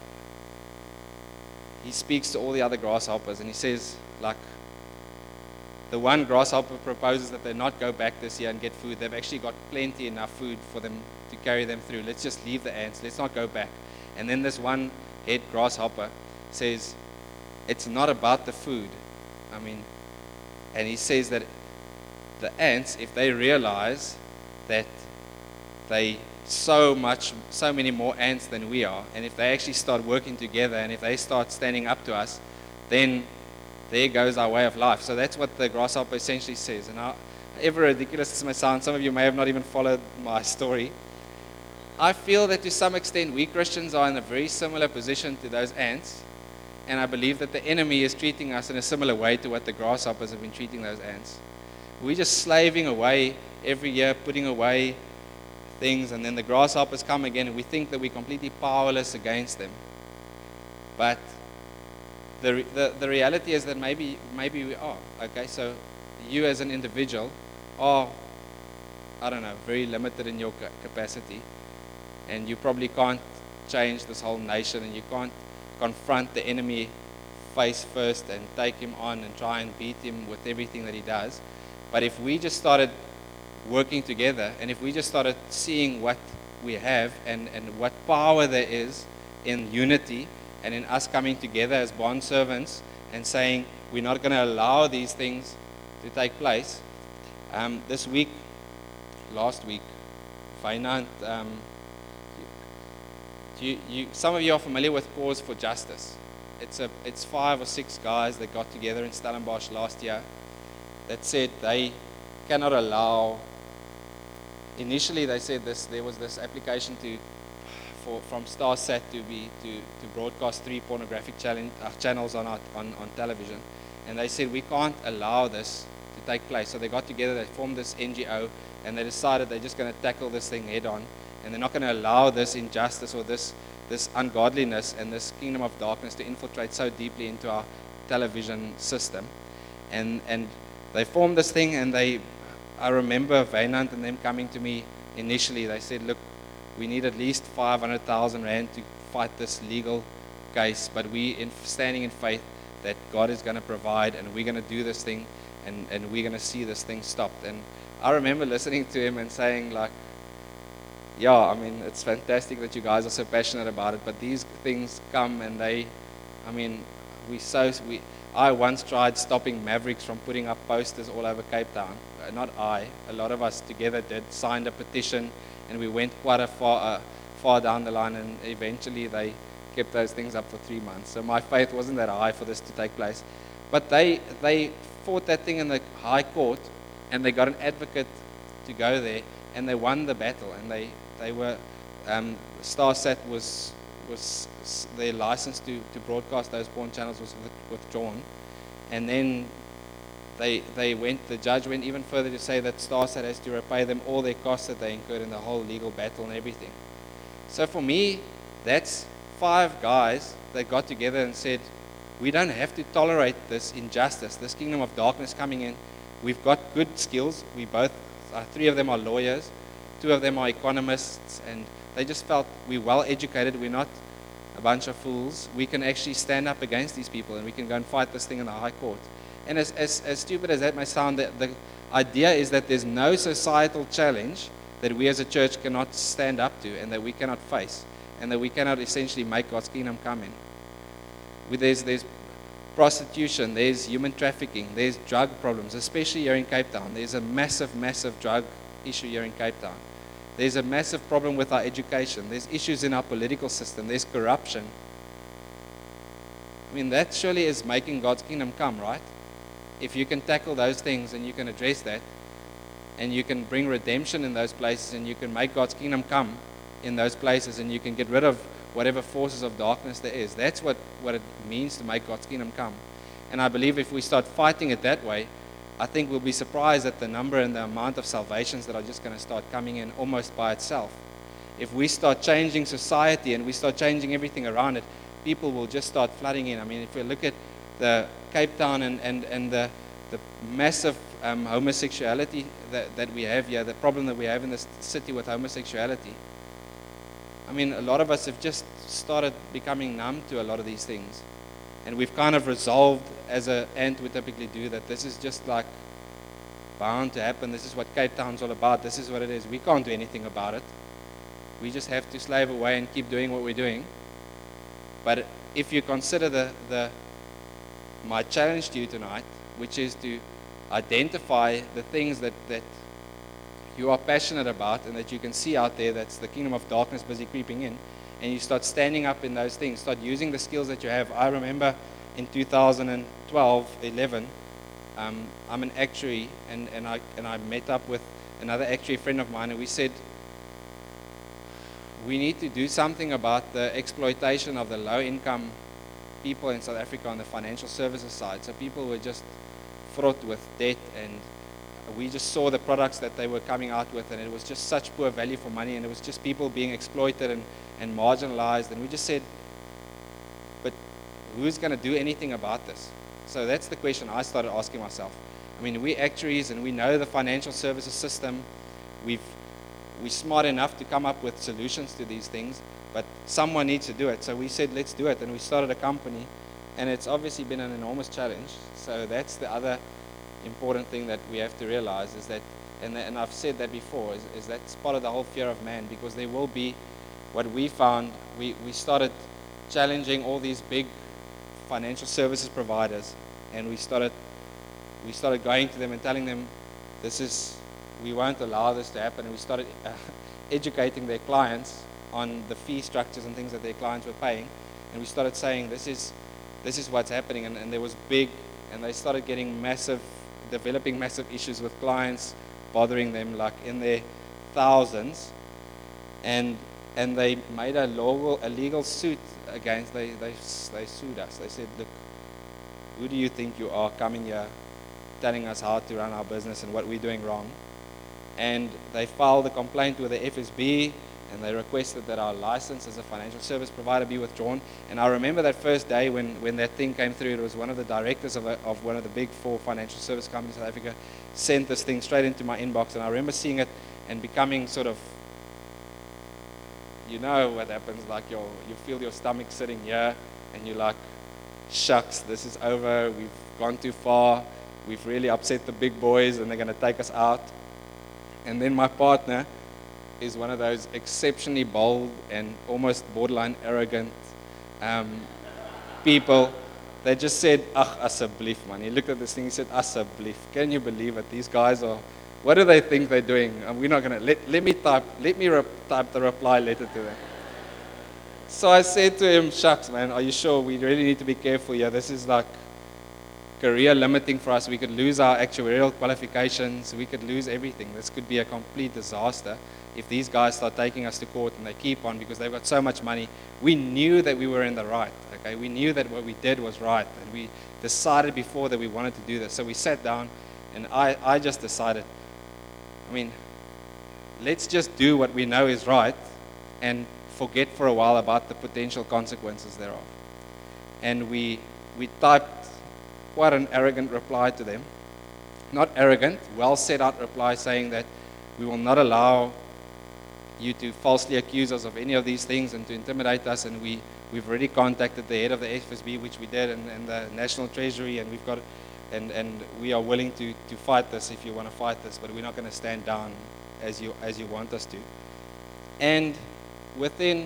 he speaks to all the other grasshoppers. And he says, like, the one grasshopper proposes that they not go back this year and get food. They've actually got plenty enough food for them to carry them through. Let's just leave the ants. Let's not go back. And then this one head grasshopper says, it's not about the food. I mean, and he says that the ants, if they realize that they so much, so many more ants than we are, and if they actually start working together, and if they start standing up to us, then there goes our way of life. So that's what the grasshopper essentially says. And however ridiculous this may sound, some of you may have not even followed my story. I feel that to some extent we Christians are in a very similar position to those ants. And I believe that the enemy is treating us in a similar way to what the grasshoppers have been treating those ants. We're just slaving away every year, putting away things, and then the grasshoppers come again, and we think that we're completely powerless against them. But The, the the reality is that maybe maybe we are, okay? So you as an individual are, I don't know, very limited in your capacity, and you probably can't change this whole nation, and you can't confront the enemy face first and take him on and try and beat him with everything that he does. But if we just started working together, and if we just started seeing what we have and, and what power there is in unity, and in us coming together as bond servants and saying we're not going to allow these things to take place. Um, this week, last week, Feinand, um, you, you, some of you are familiar with Cause for Justice. It's a, it's five or six guys that got together in Stellenbosch last year that said they cannot allow. Initially, they said this. There was this application to. For, from Starsat to be to, to broadcast three pornographic challenge, uh, channels on, our, on on television, and they said we can't allow this to to take place. So they got together, they formed this N G O, and they decided they're just going to tackle this thing head on, and they're not going to allow this injustice or this, this ungodliness and this kingdom of darkness to infiltrate so deeply into our television system. And, and they formed this thing, and they, I remember Vainant and them coming to me initially. They said, look, we need at least five hundred thousand rand to fight this legal case, but we in standing in faith that God is going to provide, and we're going to do this thing, and, and we're going to see this thing stopped. And I remember listening to him and saying, like, yeah, I mean, it's fantastic that you guys are so passionate about it, but these things come and they, I mean, we so, we, I once tried stopping Mavericks from putting up posters all over Cape Town. Uh, not I, a lot of us together did, signed a petition, and we went quite a far, uh, far down the line, and eventually they kept those things up for three months. So my faith wasn't that high for this to take place. But they, they fought that thing in the High Court, and they got an advocate to go there, and they won the battle. And they, they were, um, StarSat was, was their license to, to broadcast those porn channels was withdrawn. And then they, they went, the judge went even further to say that StarSat has to repay them all their costs that they incurred in the whole legal battle and everything. So for me, that's five guys that got together and said, we don't have to tolerate this injustice, this kingdom of darkness coming in. We've got good skills. We both, uh, three of them are lawyers, two of them are economists, and they just felt we're well educated, we're not a bunch of fools. We can actually stand up against these people, and we can go and fight this thing in the High Court. And as, as, as stupid as that may sound, the, the idea is that there's no societal challenge that we as a church cannot stand up to, and that we cannot face, and that we cannot essentially make God's kingdom come in. There's, there's prostitution, there's human trafficking, there's drug problems, especially here in Cape Town. There's a massive, massive drug issue here in Cape Town. There's a massive problem with our education. There's issues in our political system. There's corruption. I mean, that surely is making God's kingdom come, right? If you can tackle those things and you can address that, and you can bring redemption in those places, and you can make God's kingdom come in those places, and you can get rid of whatever forces of darkness there is. That's what, what it means to make God's kingdom come. And I believe if we start fighting it that way, I think we'll be surprised at the number and the amount of salvations that are just going to start coming in almost by itself. If we start changing society and we start changing everything around it, people will just start flooding in. I mean, if we look at the Cape Town and, and, and the, the massive um, homosexuality that, that we have here, the problem that we have in this city with homosexuality, I mean, a lot of us have just started becoming numb to a lot of these things. And we've kind of resolved, as an ant would typically do, that this is just like bound to happen. This is what Cape Town's all about. This is what it is. We can't do anything about it. We just have to slave away and keep doing what we're doing. But if you consider the, the my challenge to you tonight, which is to identify the things that, that you are passionate about and that you can see out there that's the kingdom of darkness busy creeping in, and you start standing up in those things, start using the skills that you have. I remember in two thousand twelve, eleven, um, I'm an actuary, and, and, I, and I met up with another actuary friend of mine, and we said, we need to do something about the exploitation of the low-income people in South Africa on the financial services side. So people were just fraught with debt, and we just saw the products that they were coming out with, and it was just such poor value for money, and it was just people being exploited and, and marginalized. And we just said, but who's going to do anything about this? So that's the question I started asking myself. I mean, we actuaries, and we know the financial services system. We've, we're smart enough to come up with solutions to these things, but someone needs to do it. So we said, let's do it, and we started a company, and it's obviously been an enormous challenge. So that's the other important thing that we have to realize, is that, and, and I've said that before, is, is that's part of the whole fear of man, because there will be, what we found, we, we started challenging all these big financial services providers, and we started, we started going to them and telling them, this is, we won't allow this to happen, and we started uh, educating their clients on the fee structures and things that their clients were paying, and we started saying, this is, this is what's happening, and, and there was big, and they started getting massive, developing massive issues with clients bothering them like in their thousands, and and they made a legal, a legal suit against, they, they, they sued us. They said, look, who do you think you are coming here telling us how to run our business and what we're doing wrong. And they filed a complaint with the F S B, and they requested that our license as a financial service provider be withdrawn. And I remember that first day when, when that thing came through, it was one of the directors of, a, of one of the big four financial service companies in South Africa sent this thing straight into my inbox, and I remember seeing it and becoming sort of, you know what happens, like your, you feel your stomach sitting here, and you're like, shucks, this is over, we've gone too far, we've really upset the big boys, and they're going to take us out. And then my partner is one of those exceptionally bold and almost borderline arrogant um, people. They just said, ach, asseblief, man. He looked at this thing, he said, asseblief. Can you believe it? These guys are, what do they think they're doing? And we're not going to, let, let me type, let me re- type the reply letter to them. So I said to him, shucks, man, are you sure? We really need to be careful here. This is like career limiting for us. We could lose our actuarial qualifications. We could lose everything. This could be a complete disaster if these guys start taking us to court, and they keep on because they've got so much money. We knew that we were in the right. Okay, we knew that what we did was right, and we decided before that we wanted to do this. So we sat down, and I, I just decided, I mean, let's just do what we know is right and forget for a while about the potential consequences thereof. And we we typed quite an arrogant reply to them. Not arrogant, well set out reply saying that we will not allow you to falsely accuse us of any of these things and to intimidate us, and we, we've already contacted the head of the F S B, which we did, and, and the National Treasury, and we've got and, and we are willing to, to fight this if you want to fight this, but we're not going to stand down as you as you want us to. And within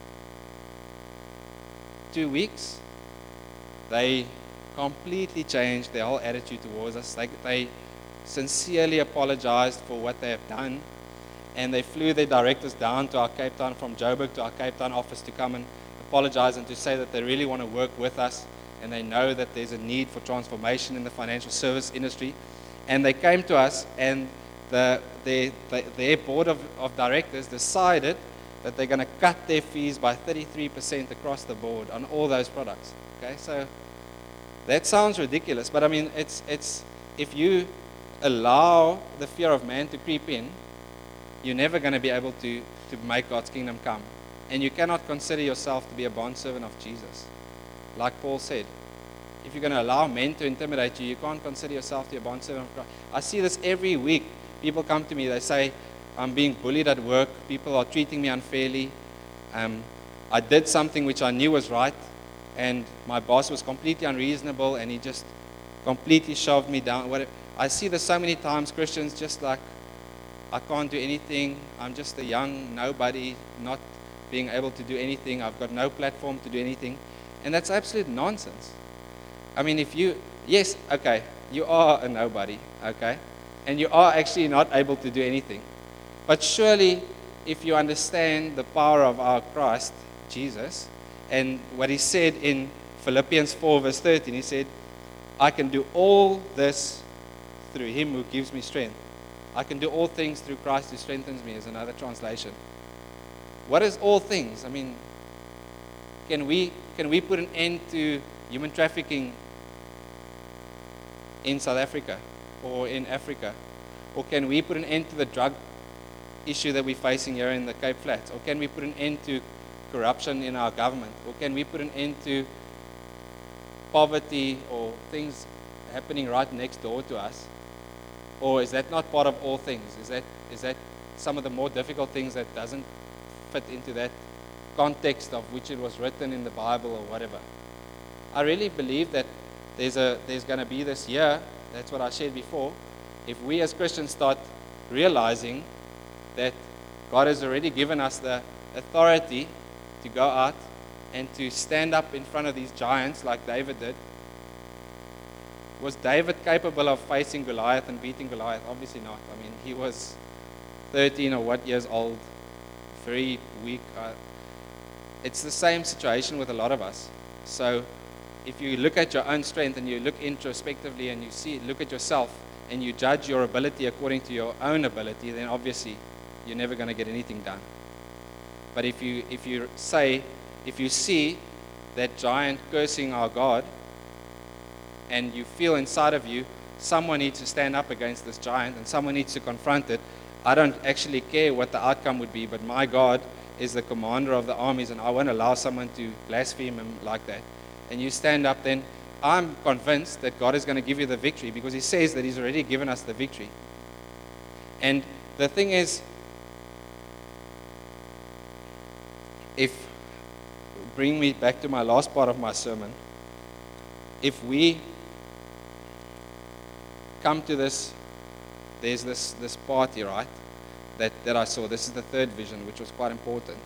two weeks, they completely changed their whole attitude towards us. They, they sincerely apologized for what they have done, and they flew their directors down to our Cape Town, from Joburg to our Cape Town office, to come and apologize and to say that they really want to work with us, and they know that there's a need for transformation in the financial service industry. And they came to us, and the, their, their board of, of directors decided that they're going to cut their fees by thirty-three percent across the board on all those products. Okay, so that sounds ridiculous, but I mean, it's it's if you allow the fear of man to creep in, you're never going to be able to, to make God's kingdom come. And you cannot consider yourself to be a bondservant of Jesus. Like Paul said, if you're going to allow men to intimidate you, you can't consider yourself to be a bondservant of Christ. I see this every week. People come to me, they say, I'm being bullied at work, people are treating me unfairly, um, I did something which I knew was right, and my boss was completely unreasonable, and he just completely shoved me down. What I see this so many times, Christians just like, I can't do anything, I'm just a young nobody, not being able to do anything, I've got no platform to do anything, and that's absolute nonsense. I mean, if you, yes, okay, you are a nobody, okay, and you are actually not able to do anything, but surely if you understand the power of our Christ, Jesus, and what he said in Philippians four verse thirteen, he said, I can do all this through him who gives me strength. I can do all things through Christ who strengthens me, is another translation. What is all things? I mean, can we can we put an end to human trafficking in South Africa or in Africa? Or can we put an end to the drug issue that we're facing here in the Cape Flats? Or can we put an end to corruption in our government? Or can we put an end to poverty or things happening right next door to us? Or is that not part of all things? Is that is that some of the more difficult things that doesn't fit into that context of which it was written in the Bible or whatever? I really believe that there's a there's going to be this year, that's what I shared before, if we as Christians start realizing that God has already given us the authority to go out and to stand up in front of these giants like David did. Was David capable of facing Goliath and beating Goliath? Obviously not. I mean, he was thirteen or what years old, very weak. Uh, it's the same situation with a lot of us. So if you look at your own strength and you look introspectively and you see, look at yourself and you judge your ability according to your own ability, then obviously you're never going to get anything done. But if you if you say, if you see that giant cursing our God, and you feel inside of you, someone needs to stand up against this giant and someone needs to confront it. I don't actually care what the outcome would be, but my God is the commander of the armies, and I won't allow someone to blaspheme him like that. And you stand up, then I'm convinced that God is going to give you the victory, because He says that He's already given us the victory. And the thing is, if, bring me back to my last part of my sermon, if we come to this, there's this, this party, right, that, that I saw. This is the third vision, which was quite important.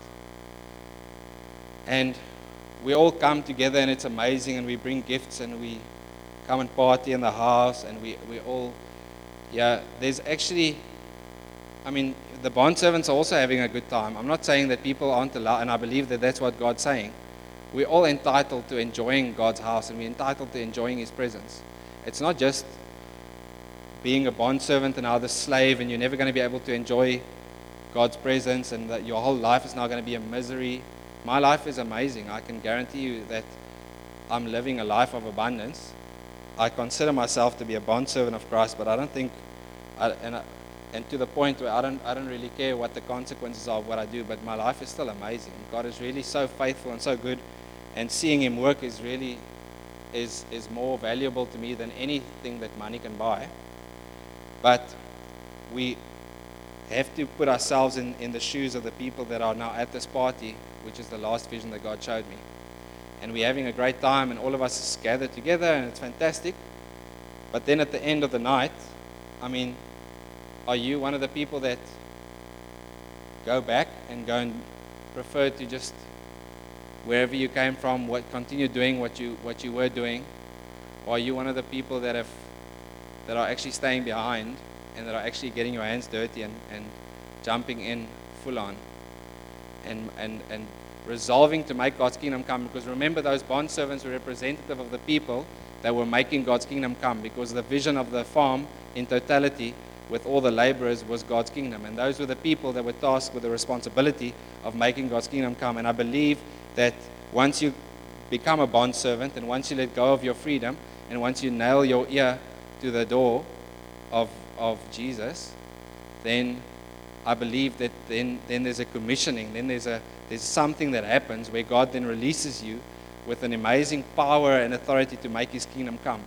And we all come together, and it's amazing, and we bring gifts, and we come and party in the house, and we, we all, yeah, there's actually, I mean, the bond servants are also having a good time. I'm not saying that people aren't allowed, and I believe that that's what God's saying. We're all entitled to enjoying God's house, and we're entitled to enjoying His presence. It's not just being a bond servant and now the slave, and you're never going to be able to enjoy God's presence, and that your whole life is now going to be a misery. My life is amazing. I can guarantee you that I'm living a life of abundance. I consider myself to be a bond servant of Christ, but I don't think, I, and, I, and to the point where I don't, I don't really care what the consequences are of what I do, but my life is still amazing. God is really so faithful and so good, and seeing Him work is really, is, is more valuable to me than anything that money can buy. But we have to put ourselves in, in the shoes of the people that are now at this party, which is the last vision that God showed me. And we're having a great time, and all of us is gathered together, and it's fantastic. But then at the end of the night, I mean, are you one of the people that go back and go and prefer to just wherever you came from, what continue doing what you what you were doing? Or are you one of the people that have that are actually staying behind and that are actually getting your hands dirty and, and jumping in full on and, and, and resolving to make God's kingdom come? Because remember, those bond servants were representative of the people that were making God's kingdom come, because the vision of the farm in totality with all the laborers was God's kingdom. And those were the people that were tasked with the responsibility of making God's kingdom come. And I believe that once you become a bond servant, and once you let go of your freedom, and once you nail your ear to the door of of Jesus, then I believe that then, then there's a commissioning, then there's a there's something that happens where God then releases you with an amazing power and authority to make His kingdom come.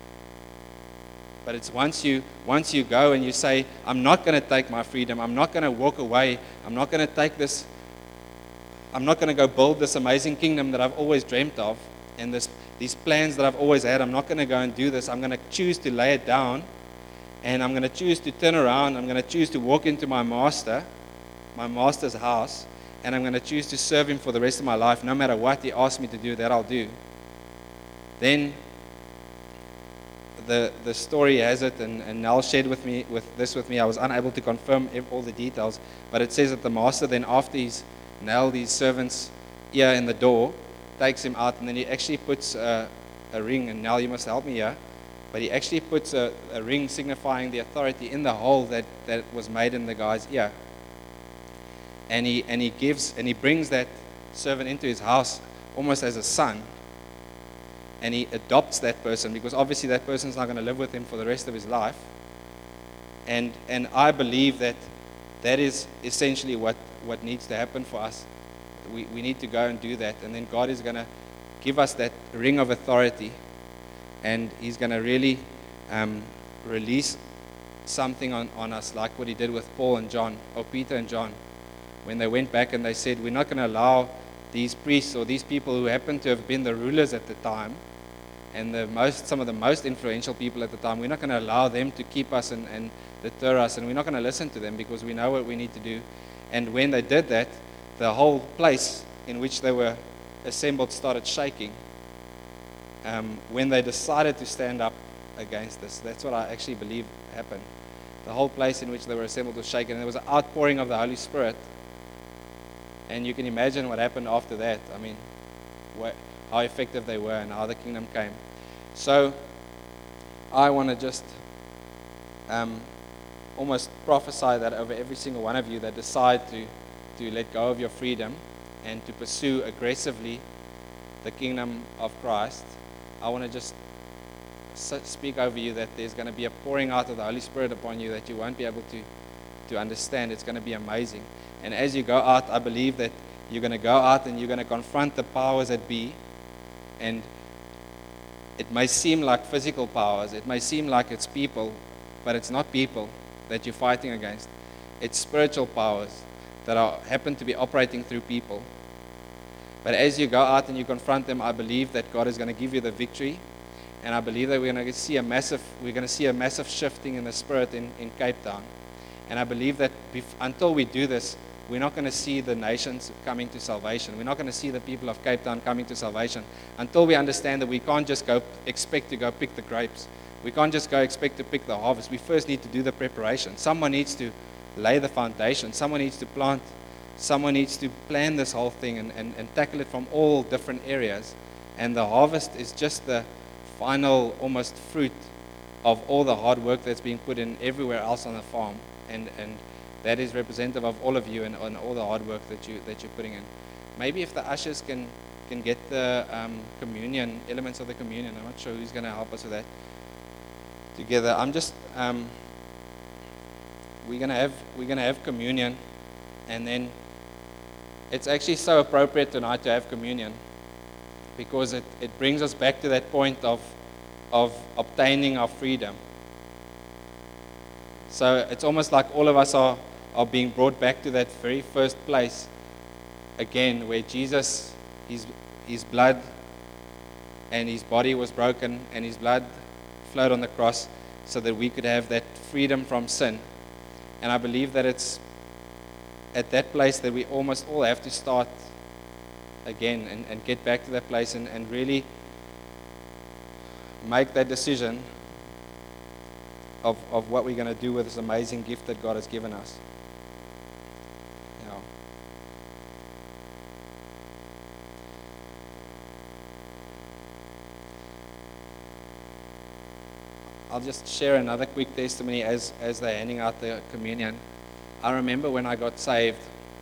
But it's once you once you go and you say, I'm not going to take my freedom, I'm not going to walk away, I'm not going to take this, I'm not going to go build this amazing kingdom that I've always dreamt of, and this these plans that I've always had, I'm not going to go and do this. I'm going to choose to lay it down, and I'm going to choose to turn around. I'm going to choose to walk into my master, my master's house, and I'm going to choose to serve Him for the rest of my life. No matter what He asks me to do, that I'll do. Then the the story has it, and, and Nell shared with me with this with me. I was unable to confirm all the details, but it says that the master then, after he's nailed these servants' ear in the door, takes him out, and then he actually puts a, a ring, and now you must help me here, but he actually puts a, a ring signifying the authority in the hole that, that was made in the guy's ear. And he and he gives and he brings that servant into his house almost as a son. And he adopts that person, because obviously that person's not going to live with him for the rest of his life. And and I believe that that is essentially what, what needs to happen for us. We, we need to go and do that, and then God is going to give us that ring of authority, and He's going to really um, release something on, on us, like what He did with Paul and John, or Peter and John, when they went back and they said, we're not going to allow these priests or these people who happen to have been the rulers at the time, and the most some of the most influential people at the time, we're not going to allow them to keep us and, and deter us, and we're not going to listen to them, because we know what we need to do. And when they did that, the whole place in which they were assembled started shaking um, when they decided to stand up against this. That's what I actually believe happened. The whole place in which they were assembled was shaken, and there was an outpouring of the Holy Spirit. And you can imagine what happened after that. I mean, what, how effective they were and how the kingdom came. So I want to just um, almost prophesy that over every single one of you that decide to to let go of your freedom and to pursue aggressively the kingdom of Christ. I want to just speak over you that there's going to be a pouring out of the Holy Spirit upon you that you won't be able to, to understand. It's going to be amazing. And as you go out, I believe that you're going to go out and you're going to confront the powers that be. And it may seem like physical powers. It may seem like it's people, but it's not people that you're fighting against. It's spiritual powers that are, happen to be operating through people. But as you go out and you confront them, I believe that God is going to give you the victory. And I believe that we're going to see a massive, we're going to see a massive shifting in the spirit in, in Cape Town. And I believe that bef- until we do this, we're not going to see the nations coming to salvation. We're not going to see the people of Cape Town coming to salvation until we understand that we can't just go expect to go pick the grapes. We can't just go expect to pick the harvest. We first need to do the preparation. Someone needs to lay the foundation. Someone needs to plant. Someone needs to plan this whole thing and, and, and tackle it from all different areas. And the harvest is just the final almost fruit of all the hard work that's being put in everywhere else on the farm. And, and that is representative of all of you and, and all the hard work that, you, that you're putting in. Maybe if the ushers can, can get the um, communion, elements of the communion. I'm not sure who's going to help us with that together. I'm just, um, we're going to have, we're going to have communion, and then it's actually so appropriate tonight to have communion because it, it brings us back to that point of, of obtaining our freedom. So it's almost like all of us are, are being brought back to that very first place again, where Jesus, his, his blood and his body was broken and his blood flowed on the cross so that we could have that freedom from sin. And I believe that it's at that place that we almost all have to start again and, and get back to that place and, and really make that decision of, of what we're going to do with this amazing gift that God has given us. Yeah. I'll just share another quick testimony as, as they're handing out the communion. I remember when I got saved,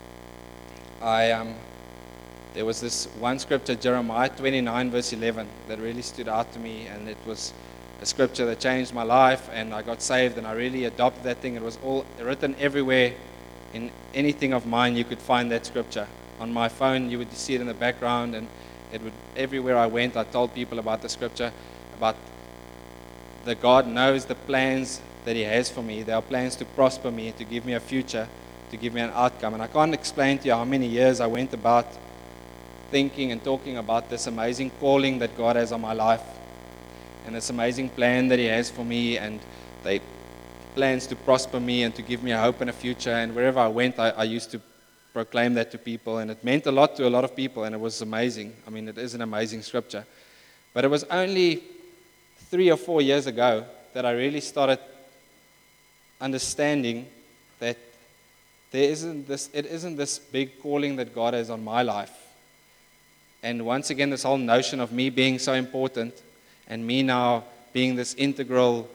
I um, there was this one scripture, Jeremiah twenty-nine, verse eleven, that really stood out to me, and it was a scripture that changed my life, and I got saved, and I really adopted that thing. It was all written everywhere. In anything of mine, you could find that scripture. On my phone, you would see it in the background, and it would everywhere I went, I told people about the scripture, about the God knows the plans that He has for me. There are plans to prosper me, to give me a future, to give me an outcome. And I can't explain to you how many years I went about thinking and talking about this amazing calling that God has on my life, and this amazing plan that He has for me, and they plans to prosper me and to give me a hope and a future. And wherever I went, I, I used to proclaim that to people, and it meant a lot to a lot of people, and it was amazing. I mean, it is an amazing scripture. But it was only three or four years ago that I really started understanding that there isn't this, it isn't this big calling that God has on my life. And once again, this whole notion of me being so important and me now being this integral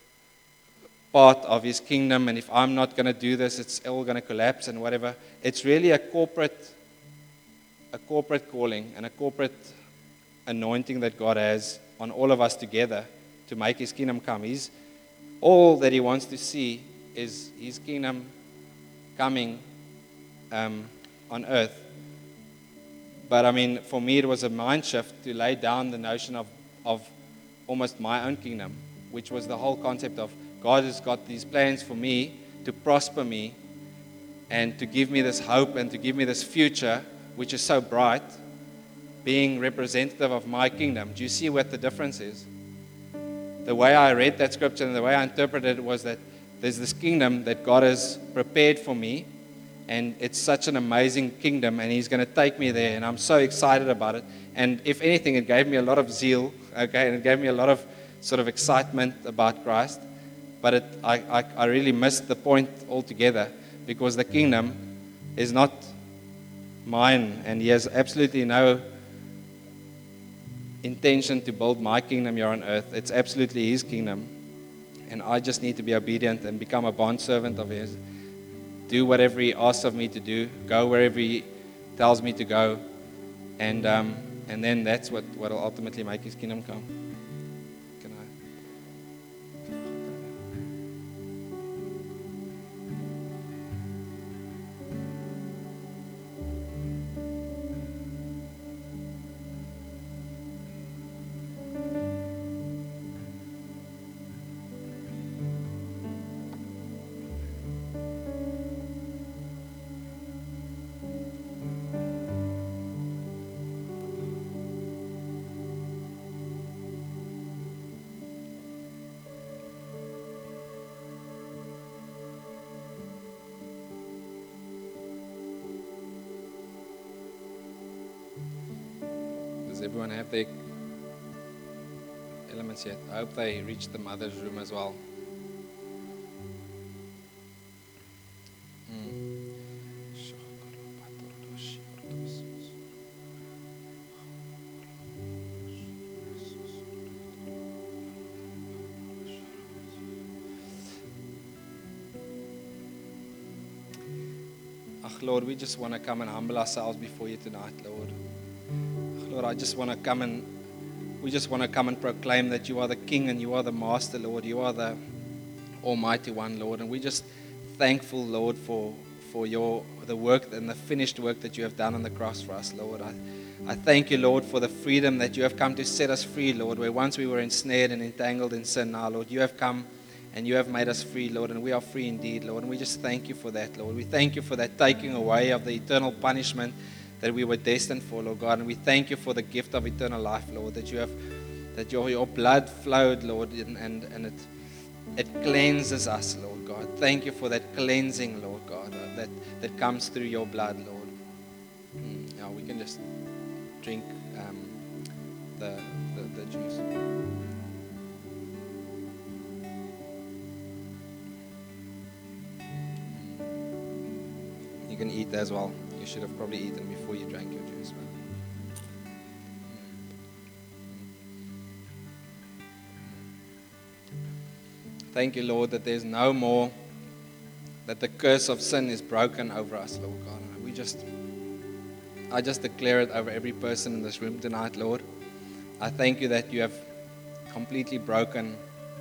part of His kingdom, and if I'm not going to do this, it's all going to collapse and whatever. It's really a corporate, a corporate calling and a corporate anointing that God has on all of us together to make His kingdom come. He's, all that He wants to see is His kingdom coming um, on earth. But I mean, for me, it was a mind shift to lay down the notion of, of almost my own kingdom, which was the whole concept of God has got these plans for me to prosper me and to give me this hope and to give me this future, which is so bright, being representative of my kingdom. Do you see what the difference is? The way I read that scripture and the way I interpreted it was that there's this kingdom that God has prepared for me, and it's such an amazing kingdom, and He's going to take me there, and I'm so excited about it. And if anything, it gave me a lot of zeal, okay, and it gave me a lot of sort of excitement about Christ. But it, I, I, I really missed the point altogether, because the kingdom is not mine, and He has absolutely no intention to build my kingdom here on earth. It's absolutely His kingdom, and I just need to be obedient and become a bondservant of His. Do whatever He asks of me to do, go wherever He tells me to go, and um, and then that's what what will ultimately make His kingdom come. Can I? everyone have their elements yet? I hope they reach the mother's room as well. Mm. Ach, Lord, we just want to come and humble ourselves before you tonight, Lord. Ach, Lord, I just want to come and we just want to come and proclaim that you are the King and you are the Master, Lord. You are the Almighty One, Lord. And we're just thankful, Lord, for for your the work and the finished work that you have done on the cross for us, Lord. I, I thank you, Lord, for the freedom that you have come to set us free, Lord, where once we were ensnared and entangled in sin now, Lord, you have come and you have made us free, Lord, and we are free indeed, Lord. And we just thank you for that, Lord. We thank you for that taking away of the eternal punishment that we were destined for, Lord God. And we thank you for the gift of eternal life, Lord, that you have, that your, your blood flowed, Lord, and, and, and it, it cleanses us, Lord God. Thank you for that cleansing, Lord God, uh, that, that comes through your blood, Lord. Mm, yeah, we can just drink um, the, the, the juice. You can eat as well. You should have probably eaten before you drank your juice. Man. Thank you, Lord, that there's no more, that the curse of sin is broken over us, Lord God. We just, I just declare it over every person in this room tonight, Lord. I thank you that you have completely broken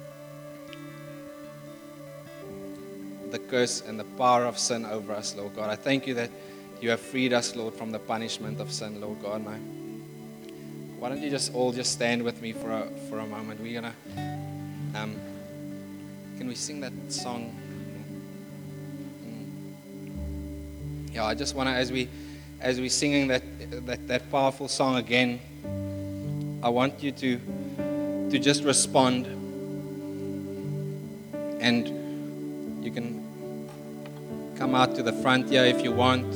the curse and the power of sin over us, Lord God. I thank you that you have freed us, Lord, from the punishment of sin, Lord God. Now, why don't you just all just stand with me for a, for a moment? We're gonna, um, can we sing that song? Mm. Yeah, I just want to, as we, as we singing that, that that powerful song again, I want you to, to just respond, and you can come out to the front here if you want.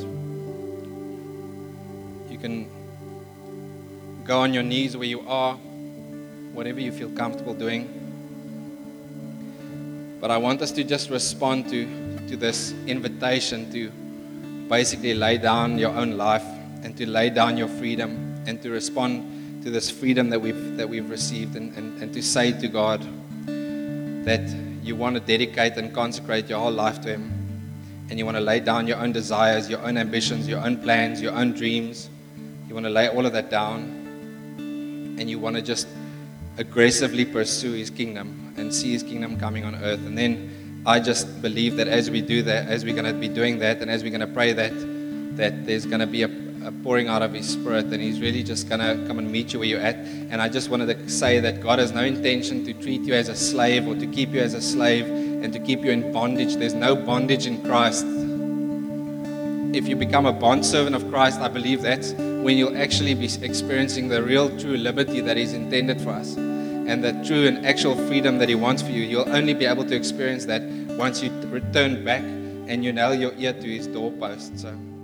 You can go on your knees where you are, whatever you feel comfortable doing. But I want us to just respond to, to this invitation to basically lay down your own life and to lay down your freedom and to respond to this freedom that we've, that we've received, and, and, and to say to God that you want to dedicate and consecrate your whole life to Him. And you want to lay down your own desires, your own ambitions, your own plans, your own dreams. You want to lay all of that down. And you want to just aggressively pursue His kingdom and see His kingdom coming on earth. And then I just believe that as we do that, as we're going to be doing that, and as we're going to pray that, that there's going to be a, a pouring out of His Spirit, and He's really just going to come and meet you where you're at. And I just wanted to say that God has no intention to treat you as a slave or to keep you as a slave and to keep you in bondage. There's no bondage in Christ. If you become a bondservant of Christ, I believe that's when you'll actually be experiencing the real true liberty that He's intended for us, and the true and actual freedom that He wants for you. You'll only be able to experience that once you return back and you nail your ear to His doorpost. So